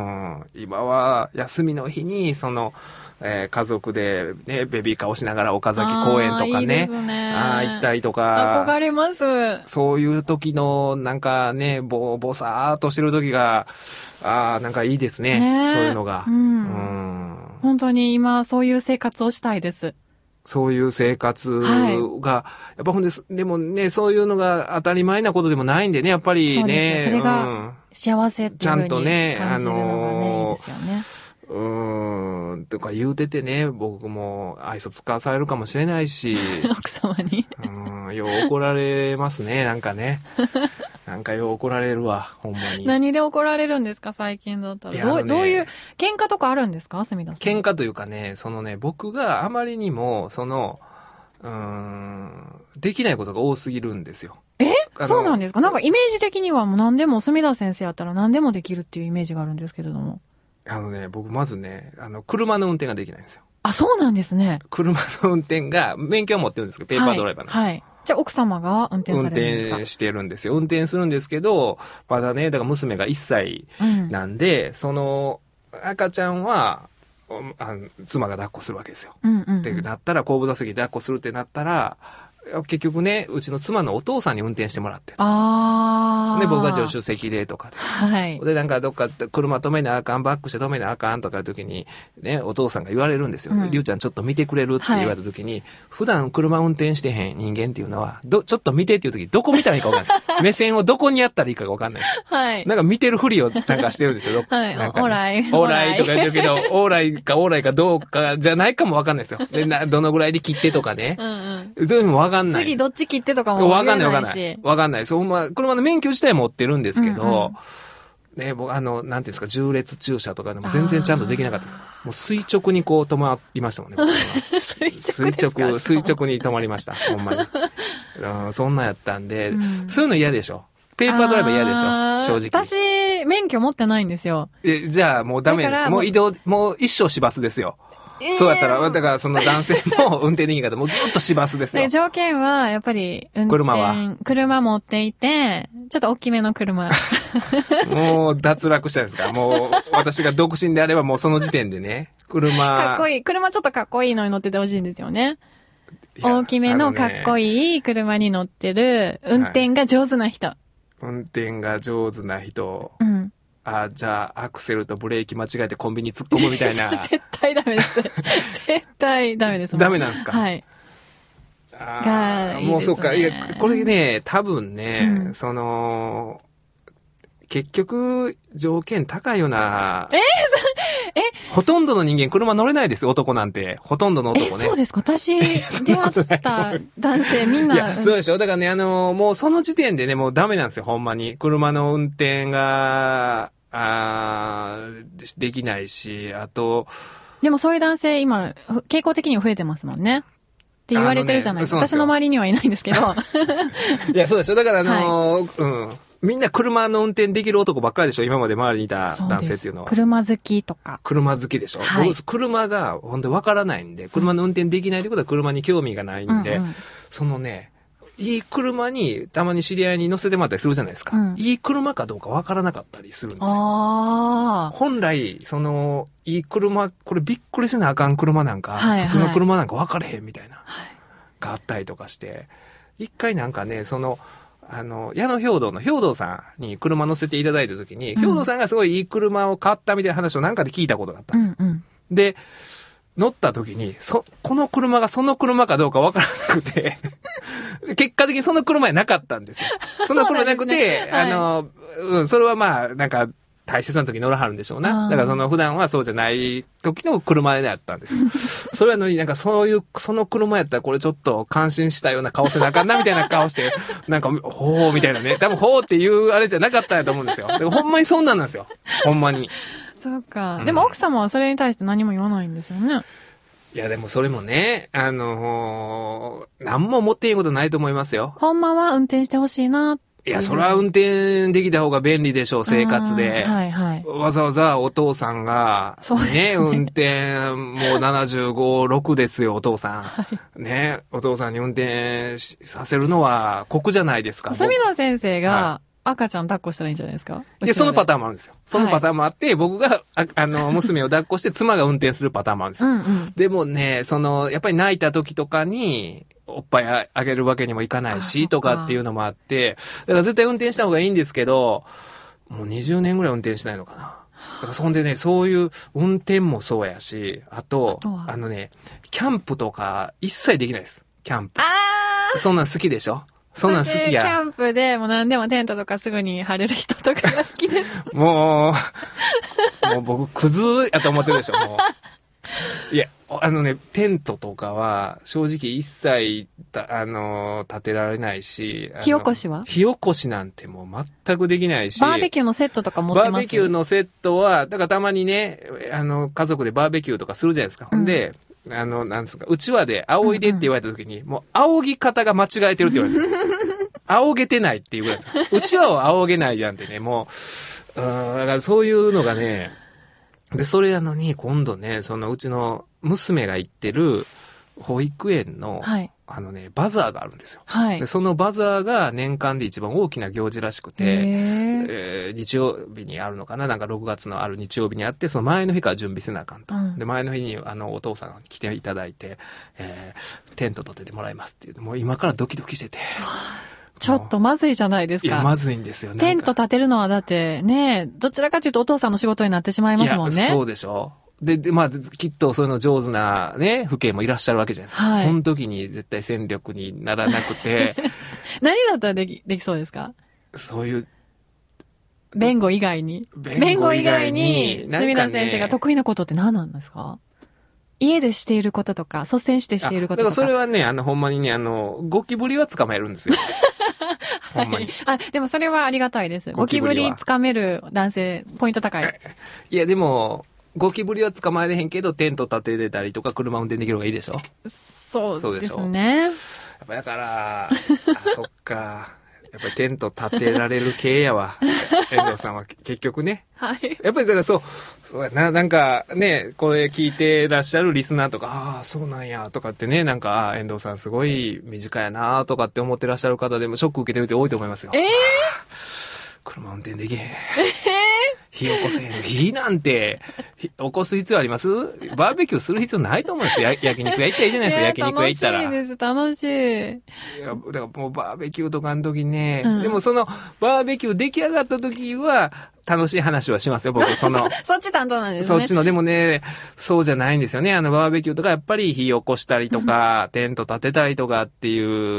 今は休みの日に、その、えー、家族で、ね、ベビーカーをしながら岡崎公園とかね、 いいですね、 あ行ったりとか、 憧れます。 そういう時の、なんかね、ぼ、ぼさーっとしてる時が、あなんかいいですね、ね、そういうのが、うんうん。本当に今、そういう生活をしたいです。 そういう生活が、はい、やっぱほんです、でもね、そういうのが当たり前なことでもないんでね、やっぱりね。 そうですよ。それが幸せっていうふうに感じるのがね、ちゃんとね、あのー、いいですよね。 うーん、とか言うててね、僕も愛想使わされるかもしれないし。 奥様に。 うん、よう怒られますね、なんかね。なんかよう怒られるわ、ほんまに。 何で怒られるんですか、最近だったら。どう、ね、どういう、喧嘩とかあるんですか、住田さん。 喧嘩というかね、そのね、僕があまりにも、その、うーん、できないことが多すぎるんですよ。 えそうなんですか？なんかイメージ的にはもう何でも、住田先生やったら何でもできるっていうイメージがあるんですけれども。 あのね、僕まずね、あの、車の運転ができないんですよ。 あ、そうなんですね。 車の運転が、免許を持ってるんですけど、ペーパードライバーなんですよ。はい。はい、 じゃあ奥様が運転されるんですか？ 運転してるんですよ。運転するんですけど、まだね、だから娘がいっさいなんで、うん、その、赤ちゃんは、あ妻が抱っこするわけですよ。 うんうんうん、 で、なったら、後部座席で抱っこするってなったら、結局ね、うちの妻のお父さんに運転してもらって。 ああ。 で、僕が助手席でとかで。 はい。 で、なんかどっか車止めなあかん、バックして止めなあかんとかいう時に、ね、お父さんが言われるんですよ。りゅうちゃんちょっと見てくれるって言われた時に、はい、普段車運転してへん人間っていうのは、ど、ちょっと見てっていう時どこ見たらいいかわかんないです。目線をどこにやったらいいかがわかんないです。 はい。 なんか見てるふりをなんかしてるんですよ。 はい。 なんか、ね、 オーライ。 オーライとか言ってるけど、オーライかオーライかどうかじゃないかもわかんないですよ。で、な、どのぐらいで切ってとかね。 うんうん。 どういうのもわかんない。 次どっち切ってとかもわかんないし。わかんないわかんない。 わかんない。そう、まあ、車の免許自体持ってるんですけど、うんうん、ね、僕、あの、なんていうんですか、縦列駐車とかでも全然ちゃんとできなかったです。もう垂直にこう止まりましたもんね。 垂直ですか？ 垂直、垂直に止まりました。ほんまに。うん、そんなんやったんで、うん、そういうの嫌でしょ。ペーパードライバー嫌でしょ、正直。 私、免許持ってないんですよ。 え、じゃあもうダメです。もう移動、もう一生市バスですよ。そうやったら、だからその男性も運転できなかったらもうずっと市バスですよ。 条件は、やっぱり、運転。 車は車持っていて、ちょっと大きめの車。 もう脱落したんですか？もう、私が独身であればもうその時点でね、車。 かっこいい。車ちょっとかっこいいのに乗っててほしいんですよね。大きめのかっこいい車に乗ってる、運転が上手な人。はい、 運転が上手な人。 うん。 あ、じゃあ、アクセルとブレーキ間違えてコンビニ突っ込むみたいな。 絶対ダメです。絶対ダメです。 ダメなんですか？ はい。 ああ、もうそうか。いや、これね、多分ね、うん、その、 結局、条件高いよな。 えー、 えほとんどの人間車乗れないですよ、男なんて。ほとんどの男ね。 え、そうですか。私、出会った男性みんな。 いや、そうでしょ。だからね、あの、もうその時点でね、もうダメなんですよ、ほんまに。車の運転が、あーできないし、あと。 でもそういう男性、今、傾向的に増えてますもんね。って言われてるじゃないですか。ね、私の周りにはいないんですけど。 いや、そうでしょ。だからあのー、はい、うん。みんな車の運転できる男ばっかりでしょ、今まで周りにいた男性っていうのは。 車好きとか。 車好きでしょ。 はい、 僕、車が本当にわからないんで、車の運転できないってことは車に興味がないんで、うんうん、そのね、いい車にたまに知り合いに乗せてもらったりするじゃないですか。うん、いい車かどうかわからなかったりするんですよ。あ本来、その、いい車、これびっくりせなあかん車なんか、はいはい、普通の車なんかわからへんみたいな、はい、があったりとかして、一回なんかね、その、あの、矢野兵道の兵道さんに車乗せていただいたときに、うん、兵道さんがすごいいい車を買ったみたいな話をなんかで聞いたことがあったんですよ。うんうん、で、乗ったときに、そ、この車がその車かどうかわからなくて、結果的にその車じゃなかったんですよ。その車なくて、ねはい、あの、うん、それはまあ、なんか、大切な時に乗らはるんでしょうな。だからその普段はそうじゃない時の車であったんですよ。それはのになんかそういう、その車やったらこれちょっと感心したような顔せなあかんなみたいな顔して、なんか、ほーみたいなね。多分ほーっていうあれじゃなかったんやと思うんですよ。でもほんまにそんなんなんですよ。ほんまに。 そうか。でも奥様はそれに対して何も言わないんですよね。 いやでもそれもね、あのー、何も思っていいことないと思いますよ。 ほんまは運転してほしいな。 いや、それは運転できた方が便利でしょう、生活で。 はいはい。 わざわざお父さんが、ね、ね運転、もうななじゅうご、ろくですよ、お父さん。はい、ね、お父さんに運転させるのは酷じゃないですか。 隅野先生が、はい赤ちゃん抱っこしたらいいんじゃないですか？ で、そのパターンもあるんですよ。そのパターンもあって、はい、僕が、あ, あの、娘を抱っこして妻が運転するパターンもあるんですよ。うんうん、でもね、その、やっぱり泣いた時とかに、おっぱいあげるわけにもいかないし、とかっていうのもあって、だから絶対運転した方がいいんですけど、もうにじゅうねんぐらい運転しないのかな。だからそんでね、そういう運転もそうやし、あと、あ, あのね、キャンプとか一切できないです。キャンプ。あそんなん好きでしょ？そんなん好きや。 キャンプでもう何でもテントとかすぐに張れる人とかが好きです。 もう、もう僕クズやと思ってるでしょ、もう。いや、あのね、テントとかは正直一切、あの、建てられないし。 火起こしは？ 火起こしなんてもう全くできないし。 バーベキューのセットとか持ってます？ バーベキューのセットは、だからたまにね、あの、家族でバーベキューとかするじゃないですか。ほ、うんで、あの、なんですか、うちわで仰いでって言われた時に、うんうん、もう仰ぎ方が間違えてるって言われるんですよ。仰げてないっていうぐらいですよ。うちわを仰げないなんてね、もう、うん、だからそういうのがね、で、それやのに今度ね、そのうちの娘が行ってる保育園の、はい、あのね、バザーがあるんですよ。はい、でそのバザーが年間で一番大きな行事らしくて、えー、日曜日にあるのかななんかろくがつのある日曜日にあって、その前の日から準備せなあかんと。うん、で、前の日にあのお父さん来ていただいて、えー、テント立ててもらいますっていう。もう今からドキドキしてて。 ちょっとまずいじゃないですか。 いや、まずいんですよね。 テント立てるのはだってね、どちらかというとお父さんの仕事になってしまいますもんね。 いや、そうでしょ。で、で、まあ、きっとそういうの上手なね、父兄もいらっしゃるわけじゃないですか。はい、その時に絶対戦力にならなくて。 何だったらでき、できそうですか？ そういう。 弁護以外に。弁護以外に、隅田先生が得意なことって何なんですか？家でしていることとか、率先してしていることとか。 だからそれはね、あの、ほんまにね、あの、ゴキブリは捕まえるんですよ。ほんまに。 あ、でもそれはありがたいです。ゴキブリ捕める男性、ポイント高い。 いや、でも、ゴキブリは捕まえれへんけど、テント立てれたりとか、車運転できる方がいいでしょ？ そうですね。 やっぱだから、あ、そっか。やっぱりテント立てられる系やわ。遠藤さんは結局ね。 はい。 やっぱりだからそう、そうやな、なんかね、これ聞いてらっしゃるリスナーとか、ああ、そうなんや、とかってね、なんか、あ遠藤さんすごい短やな、とかって思ってらっしゃる方でもショック受けてるって多いと思いますよ。 ええー、 車運転できへん。えー、火起こせへん。火なんて、起こす必要あります？バーベキューする必要ないと思うんですよ。や焼肉屋行ったらいいじゃないですか、焼肉屋行ったら。 楽しいです、楽しい。 いや、だからもうバーベキューとかの時ね、うん、でもその、バーベキュー出来上がった時は、楽しい話はしますよ、僕、その。 そっち担当なんですね。 そっちの、でもね、そうじゃないんですよね。あの、バーベキューとか、やっぱり火起こしたりとか、テント立てたりとかっていう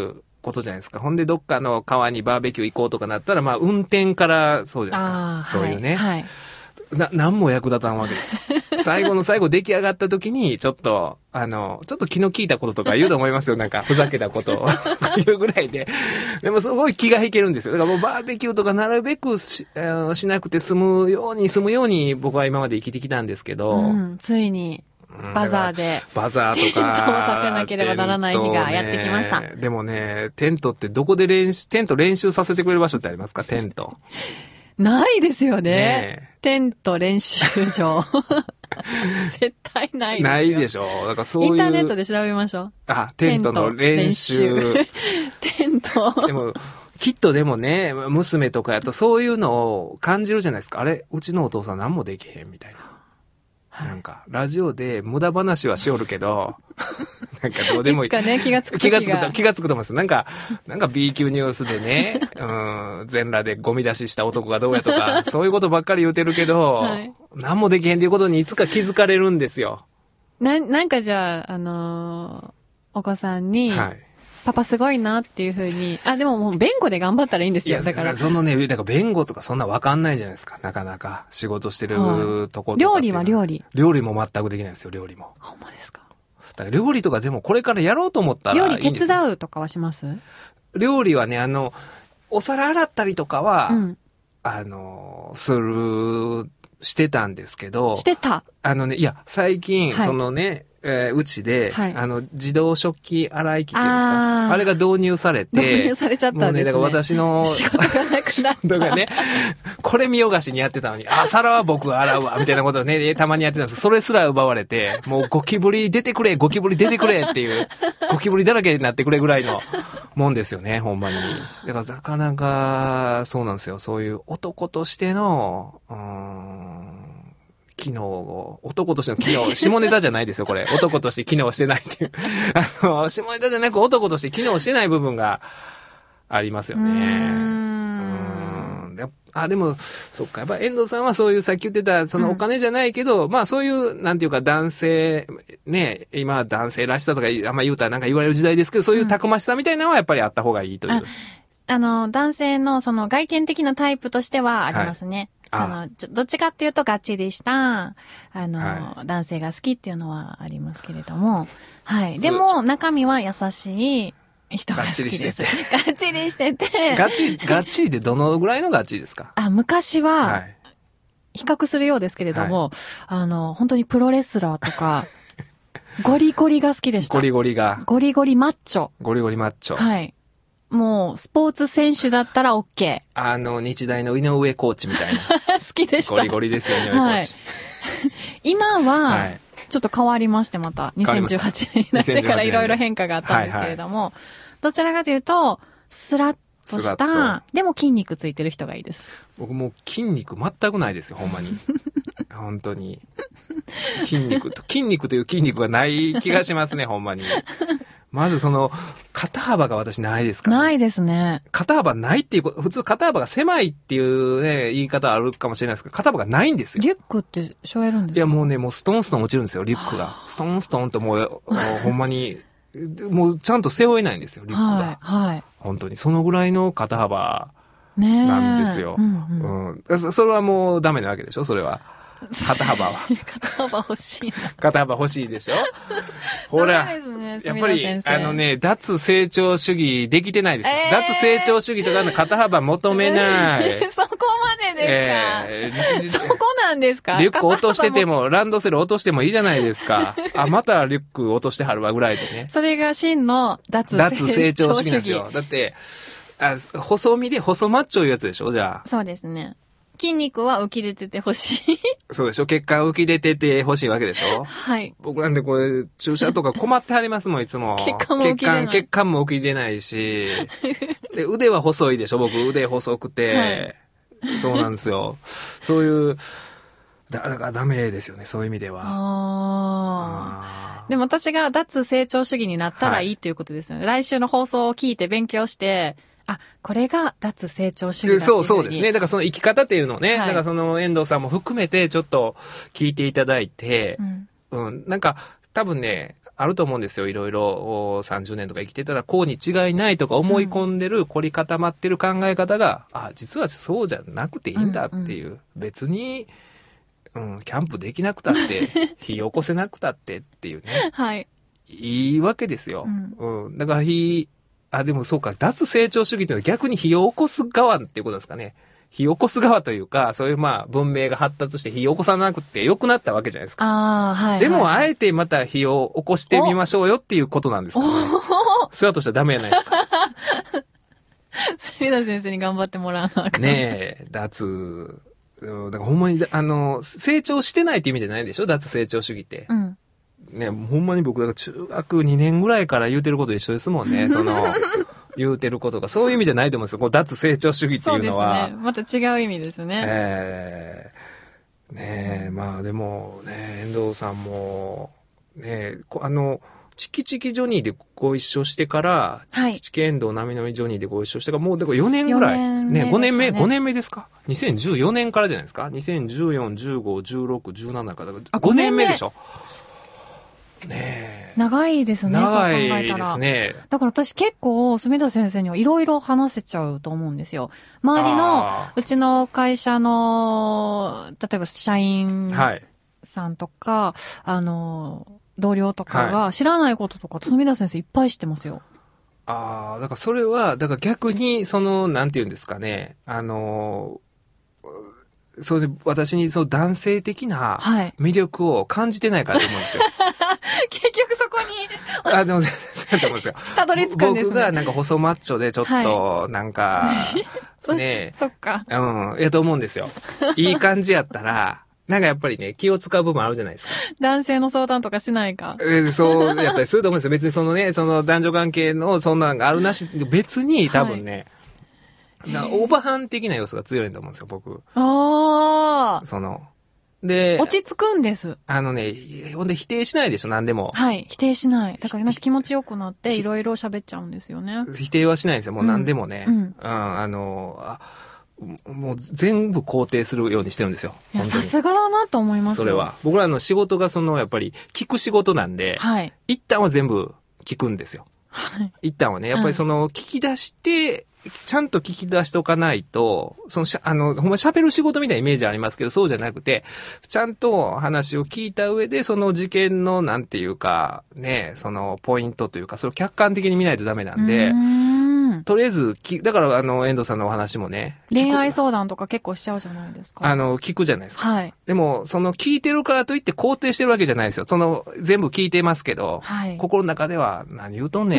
ことじゃないですか。ほんでどっかの川にバーベキュー行こうとかなったら、まあ運転からそうじゃないですか。そういうね。 はい。 な、何も役立たんわけですよ。最後の最後出来上がった時に、ちょっと、あの、ちょっと気の利いたこととか言うと思いますよ。なんか、ふざけたことを言うぐらいで。でもすごい気が引けるんですよ。だからもうバーベキューとかなるべく し,、えー、しなくて済むように、済むように僕は今まで生きてきたんですけど。 うん、ついに。バザーで。 バザーとか。 テントを立てなければならない日がやってきました。 でもね、テントってどこで練習、テント練習させてくれる場所ってありますか？テント。 ないですよね。 ねテント練習場。絶対ないですよ。 ないでしょ。だからそういう。 インターネットで調べましょう。 あ、テントの練習。 テント。 でも、きっとでもね、娘とかやとそういうのを感じるじゃないですか。あれ、うちのお父さん何もできへんみたいな。はい、なんか、ラジオで無駄話はしおるけど、なんかどうでもいい。 いつかね、気がつく気がつくと、気がつくと思います。なんか、なんか ビー 級ニュースでね、うん、全裸でゴミ出しした男がどうやとか、そういうことばっかり言うてるけど、はい、何もできへんっていうことにいつか気づかれるんですよ。 な、なんかじゃあ、あのー、お子さんに、はい、パパすごいなっていう風に、あ、でももう弁護で頑張ったらいいんですよ。だから。 そのね、だから弁護とかそんなわかんないじゃないですか。なかなか。仕事してるとことか。 料理は料理。 料理も全くできないですよ、料理も。 ほんまですか。 だから料理とかでもこれからやろうと思ったらいいんですよ。 料理手伝うとかはします？ 料理はね、あの、お皿洗ったりとかは、うん、あの、する、してたんですけど。 してた？ あのね、いや、最近、はい、そのね、えー、うちで、はい、あの、自動食器洗い機っていうんですか？ あ, あれが導入されて。 導入されちゃったんですね。もうね、 だから私の。 仕事がなくなった。とかね、これ見よがしにやってたのに、あ、皿は僕が洗うわ、みたいなことをね、たまにやってたんですけど、それすら奪われて、もうゴキブリ出てくれ、ゴキブリ出てくれっていう、ゴキブリだらけになってくれぐらいのもんですよね、ほんまに。だからなかなか、そうなんですよ。そういう男としての、うーん、機能を、男としての機能、下ネタじゃないですよ、これ。男として機能してないっていう。あの、下ネタじゃなく男として機能してない部分がありますよね。うーん。あ、でも、そっか。やっぱ遠藤さんはそういうさっき言ってた、そのお金じゃないけど、うん、まあそういう、なんていうか男性、ね、今男性らしさとかあんま言うたらなんか言われる時代ですけど、そういうたくましさみたいなのはやっぱりあった方がいいという。うん、 あ, あの、男性のその外見的なタイプとしてはありますね。はい、あの、どっちかっていうとガッチリした、あの、はい、男性が好きっていうのはありますけれども、はい。でも、中身は優しい人が好きです。ガッチリしてて。ガッチリしてて。 ガッチリ、ガッチリってどのぐらいのガッチリですか？ あ、昔は、はい、比較するようですけれども、はい、あの、本当にプロレスラーとか、ゴリゴリが好きでした。 ゴリゴリが。 ゴリゴリマッチョ。 ゴリゴリマッチョ。 はい。もう、スポーツ選手だったら OK。 あの、日大の井上コーチみたいな。 好きでした。 ゴリゴリですよ、井上コーチ。はい、 今は、ちょっと変わりまして、また。にせんじゅうはちねんになってからいろいろ変化があったんですけれども、はいはい、どちらかというと、スラッとした、でも筋肉ついてる人がいいです。 僕もう筋肉全くないですよ、ほんまに。本当に。筋肉と、筋肉という筋肉がない気がしますね、ほんまに。まずその、肩幅が私ないですから、 ね。ないですね。 肩幅ないっていうこと、普通肩幅が狭いっていうね、言い方あるかもしれないですけど、肩幅がないんですよ。 リュックって背負えるんですか？ いやもうね、もうストンストン落ちるんですよ、リュックが。ストンストンともう、もうほんまに、もうちゃんと背負えないんですよ、リュックが。 はい。はい。 本当に。そのぐらいの肩幅なんですよ。うんうんうん、それはもうダメなわけでしょ、それは。肩幅は。 肩幅欲しいな。 肩幅欲しいでしょ。ほら、 ね、 やっぱり、あのね、脱成長主義できてないですよ。えー、脱成長主義とかの肩幅求めない。 そこまでですか、えー、そこなんですか？ リュック落としてても、ランドセル落としてもいいじゃないですか。あ、またリュック落としてはるわぐらいでね。 それが真の脱成長主義。 脱成長主義なんですよ。だって、あ、細身で細マッチョいうやつでしょ、じゃあ。 そうですね。筋肉は浮き出ててほしい。 そうでしょ。血管浮き出ててほしいわけでしょ。 はい。 僕なんでこれ、注射とか困ってはりますもん、いつも。 血管も浮き出ない。 血管、血管も浮き出ないし。で、腕は細いでしょ。僕、腕細くて。はい、そうなんですよ。そういう、だからダメですよね、そういう意味では。 ああ。でも私が脱成長主義になったらいいということですよね。はい、来週の放送を聞いて勉強して、あ、これが脱成長主義だっていうそうそうですね。だからその生き方っていうのをね、はい、だからその遠藤さんも含めてちょっと聞いていただいて、うん、うん、なんか多分ね、 あると思うんですよ。いろいろさんじゅうねんとか生きてたらこうに違いないとか思い込んでる、凝り固まってる考え方が、あ、実はそうじゃなくていいんだっていう。うんうん、別に、うん、キャンプできなくたって、火起こせなくたってっていうね。 はい。 いいわけですよ。うん。うん、だから火、あ、でもそうか、脱成長主義っていうのは逆に火を起こす側っていうことですかね。火起こす側というか、そういうまあ文明が発達して火起こさなくて良くなったわけじゃないですか。 ああ、はい、はい。 でもあえてまた火を起こしてみましょうよっていうことなんですかね。そうやとしたらダメやないですか。 隅田先生に頑張ってもらわなあかん。 ねえ、脱、だからほんまに、あの、成長してないって意味じゃないでしょ、脱成長主義って。うん。ね、ほんまに僕、だから中学にねんぐらいから言うてること一緒ですもんね、その、言うてることが。そういう意味じゃないと思うんですよ、こう脱成長主義っていうのは。 そうですね。また違う意味ですね。 ええー、ねえ、まあでもね、遠藤さんも、ね、あの、チキチキジョニーでご一緒してから、はい、チキチキ遠藤波乗りジョニーでご一緒してから、もうだからよねんぐらい。ね、ごねんめ、ごねんめですか ?にせんじゅうよねんからじゃないですか ?にせんじゅうよん、じゅうご、じゅうろく、じゅうななから、ごねんめでしょ。ねえ。 長いですね、 長いですね。 だから私結構、住田先生にはいろいろ話せちゃうと思うんですよ。周りの、うちの会社の、例えば社員さんとか、はい、あの、同僚とかが知らないこととか、住田先生いっぱい知ってますよ。 ああ、だからそれは、だから逆に、その、なんて言うんですかね、あの、それで私にその男性的な魅力を感じてないからと思うんですよ。 はい、結局そこに。 あ、でも、そうだと思うんですよ。 たどり着くんですね。 僕がなんか細マッチョでちょっと、なんか、 はい、ねそっか。 うん、やと思うんですよ。いい感じやったら、なんかやっぱりね、気を使う部分あるじゃないですか。 男性の相談とかしないか。 えー、そう、やっぱりすると思うんですよ。別にそのね、その男女関係のそんなのがあるなし、別に多分ね、はい、オーバーハン的な要素が強いと思うんですよ、僕。 ああ。 その、で、 落ち着くんです。 あのね、ほんで否定しないでしょ、何でも。 はい、否定しない。だからなんか気持ちよくなって、いろいろ喋っちゃうんですよね。 否定はしないんですよ、もう何でもね。うん。うん、あの、あもう全部肯定するようにしてるんですよ。 いや、さすがだなと思いますよ。 それは。僕らの仕事がその、やっぱり聞く仕事なんで、はい。一旦は全部聞くんですよ。はい。一旦はね、やっぱりその、聞き出して、ちゃんと聞き出しておかないと、そのしゃ、あの、ほんま喋る仕事みたいなイメージありますけど、そうじゃなくて、ちゃんと話を聞いた上で、その事件の、なんていうか、ね、その、ポイントというか、それを客観的に見ないとダメなんで、とりあえず、だから、あの、遠藤さんのお話もね。 恋愛相談とか結構しちゃうじゃないですか。 あの、聞くじゃないですか。 はい。 でも、その、聞いてるからといって肯定してるわけじゃないですよ。その、全部聞いてますけど、はい。心の中では、何言うとんねん。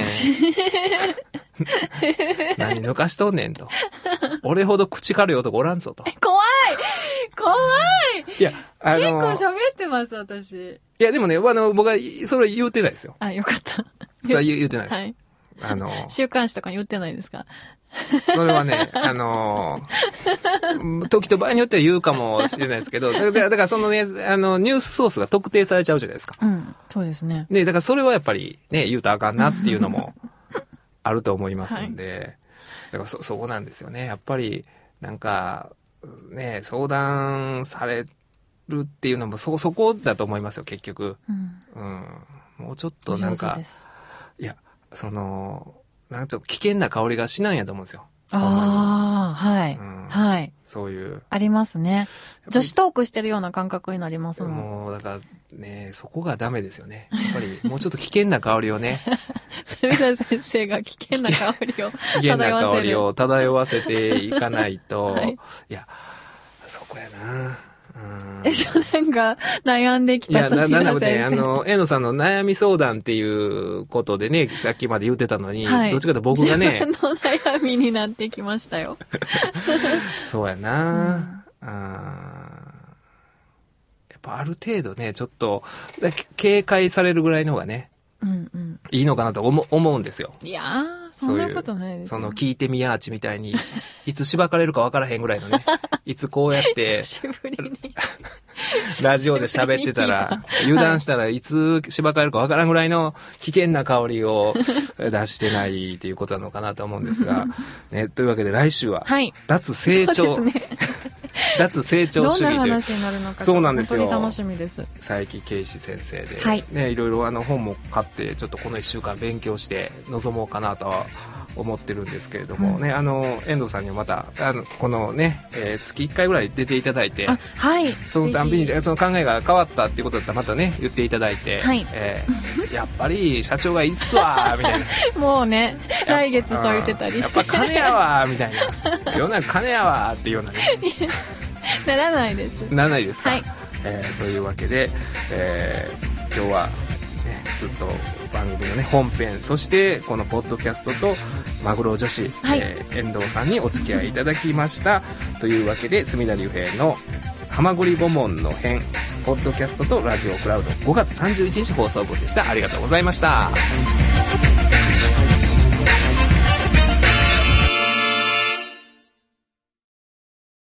何抜かしとんねんと。俺ほど口軽い男おらんぞと。 怖い怖いいや、あの。 結構喋ってます、私。いや、でもね、あの、僕は、それ言うてないですよ。 あ、よかった。 それ言うてないです。はい。 あの、週刊誌とかに売ってないですか？ それはね、あのー、時と場合によっては言うかもしれないですけど、だから、だからそのね、あの、ニュースソースが特定されちゃうじゃないですか。 うん、そうですね。 ね、だからそれはやっぱりね、言うとあかんなっていうのもあると思いますんで、はい、だからそ、そこなんですよね。やっぱり、なんか、ね、相談されるっていうのもそ、そこだと思いますよ、結局。うん。うん、もうちょっとなんか、いや、その、なんと危険な香りがしないんやと思うんですよ。 ああ、はい、うん。はい。 そういう。 ありますね。女子トークしてるような感覚になりますもん。 もう、だからね、そこがダメですよね。やっぱり、もうちょっと危険な香りをね。 住田先生が危険な香りを漂わせる。 危険な香りを漂わせていかないと、はい、いや、そこやな。 え、じゃあなんか、悩んできた。 いや、な、なんだね、あの、えのさんの悩み相談っていうことでね、さっきまで言ってたのに、はい、どっちかというと僕がね。 自分の悩みになってきましたよ。 そうやな、うん、あ。やっぱある程度ね、ちょっと、警戒されるぐらいの方がね、うんうん、いいのかなと思、思うんですよ。 いやー。そんなことないです、ね、 その聞いてみやーちみたいに、いつしばかれるかわからへんぐらいのね、いつこうやって、 久しぶりにラジオで喋ってたら、油断したらいつしばかれるかわからんぐらいの危険な香りを出してないっていうことなのかなと思うんですが、ね、というわけで来週は、はい、脱成長。 そうですね。 脱成長主義という。 どんな話になるのか。 そうなんですよ。 本当に楽しみです。 佐伯啓史先生で、 はい。 ね、いろいろあの本も買って、ちょっとこのいっしゅうかん勉強して臨もうかなとは思ってるんですけれども、うん、ね、あの、遠藤さんにはまた、あの、このね、えー、月いっかいぐらい出ていただいて、 はい。 そのたんびに、その考えが変わったっていうことだったらまたね、言っていただいて、 はい。 えー、やっぱり社長がいいっすわー、みたいな。 もうね、来月そう言ってたりして。 やっぱ金やわー、みたいな。世の中金やわーっていうようなね。 ならないです。 ならないですか。 はい。 えー、というわけで、えー、今日は、ね、ずっと番組のね、本編、そしてこのポッドキャストとマグロ女子、はい、えー、遠藤さんにお付き合いいただきました。というわけで、隅田隆平のはまぐり顧問の編、ポッドキャストとラジオクラウドごがつさんじゅういちにち放送分でした。ありがとうございました。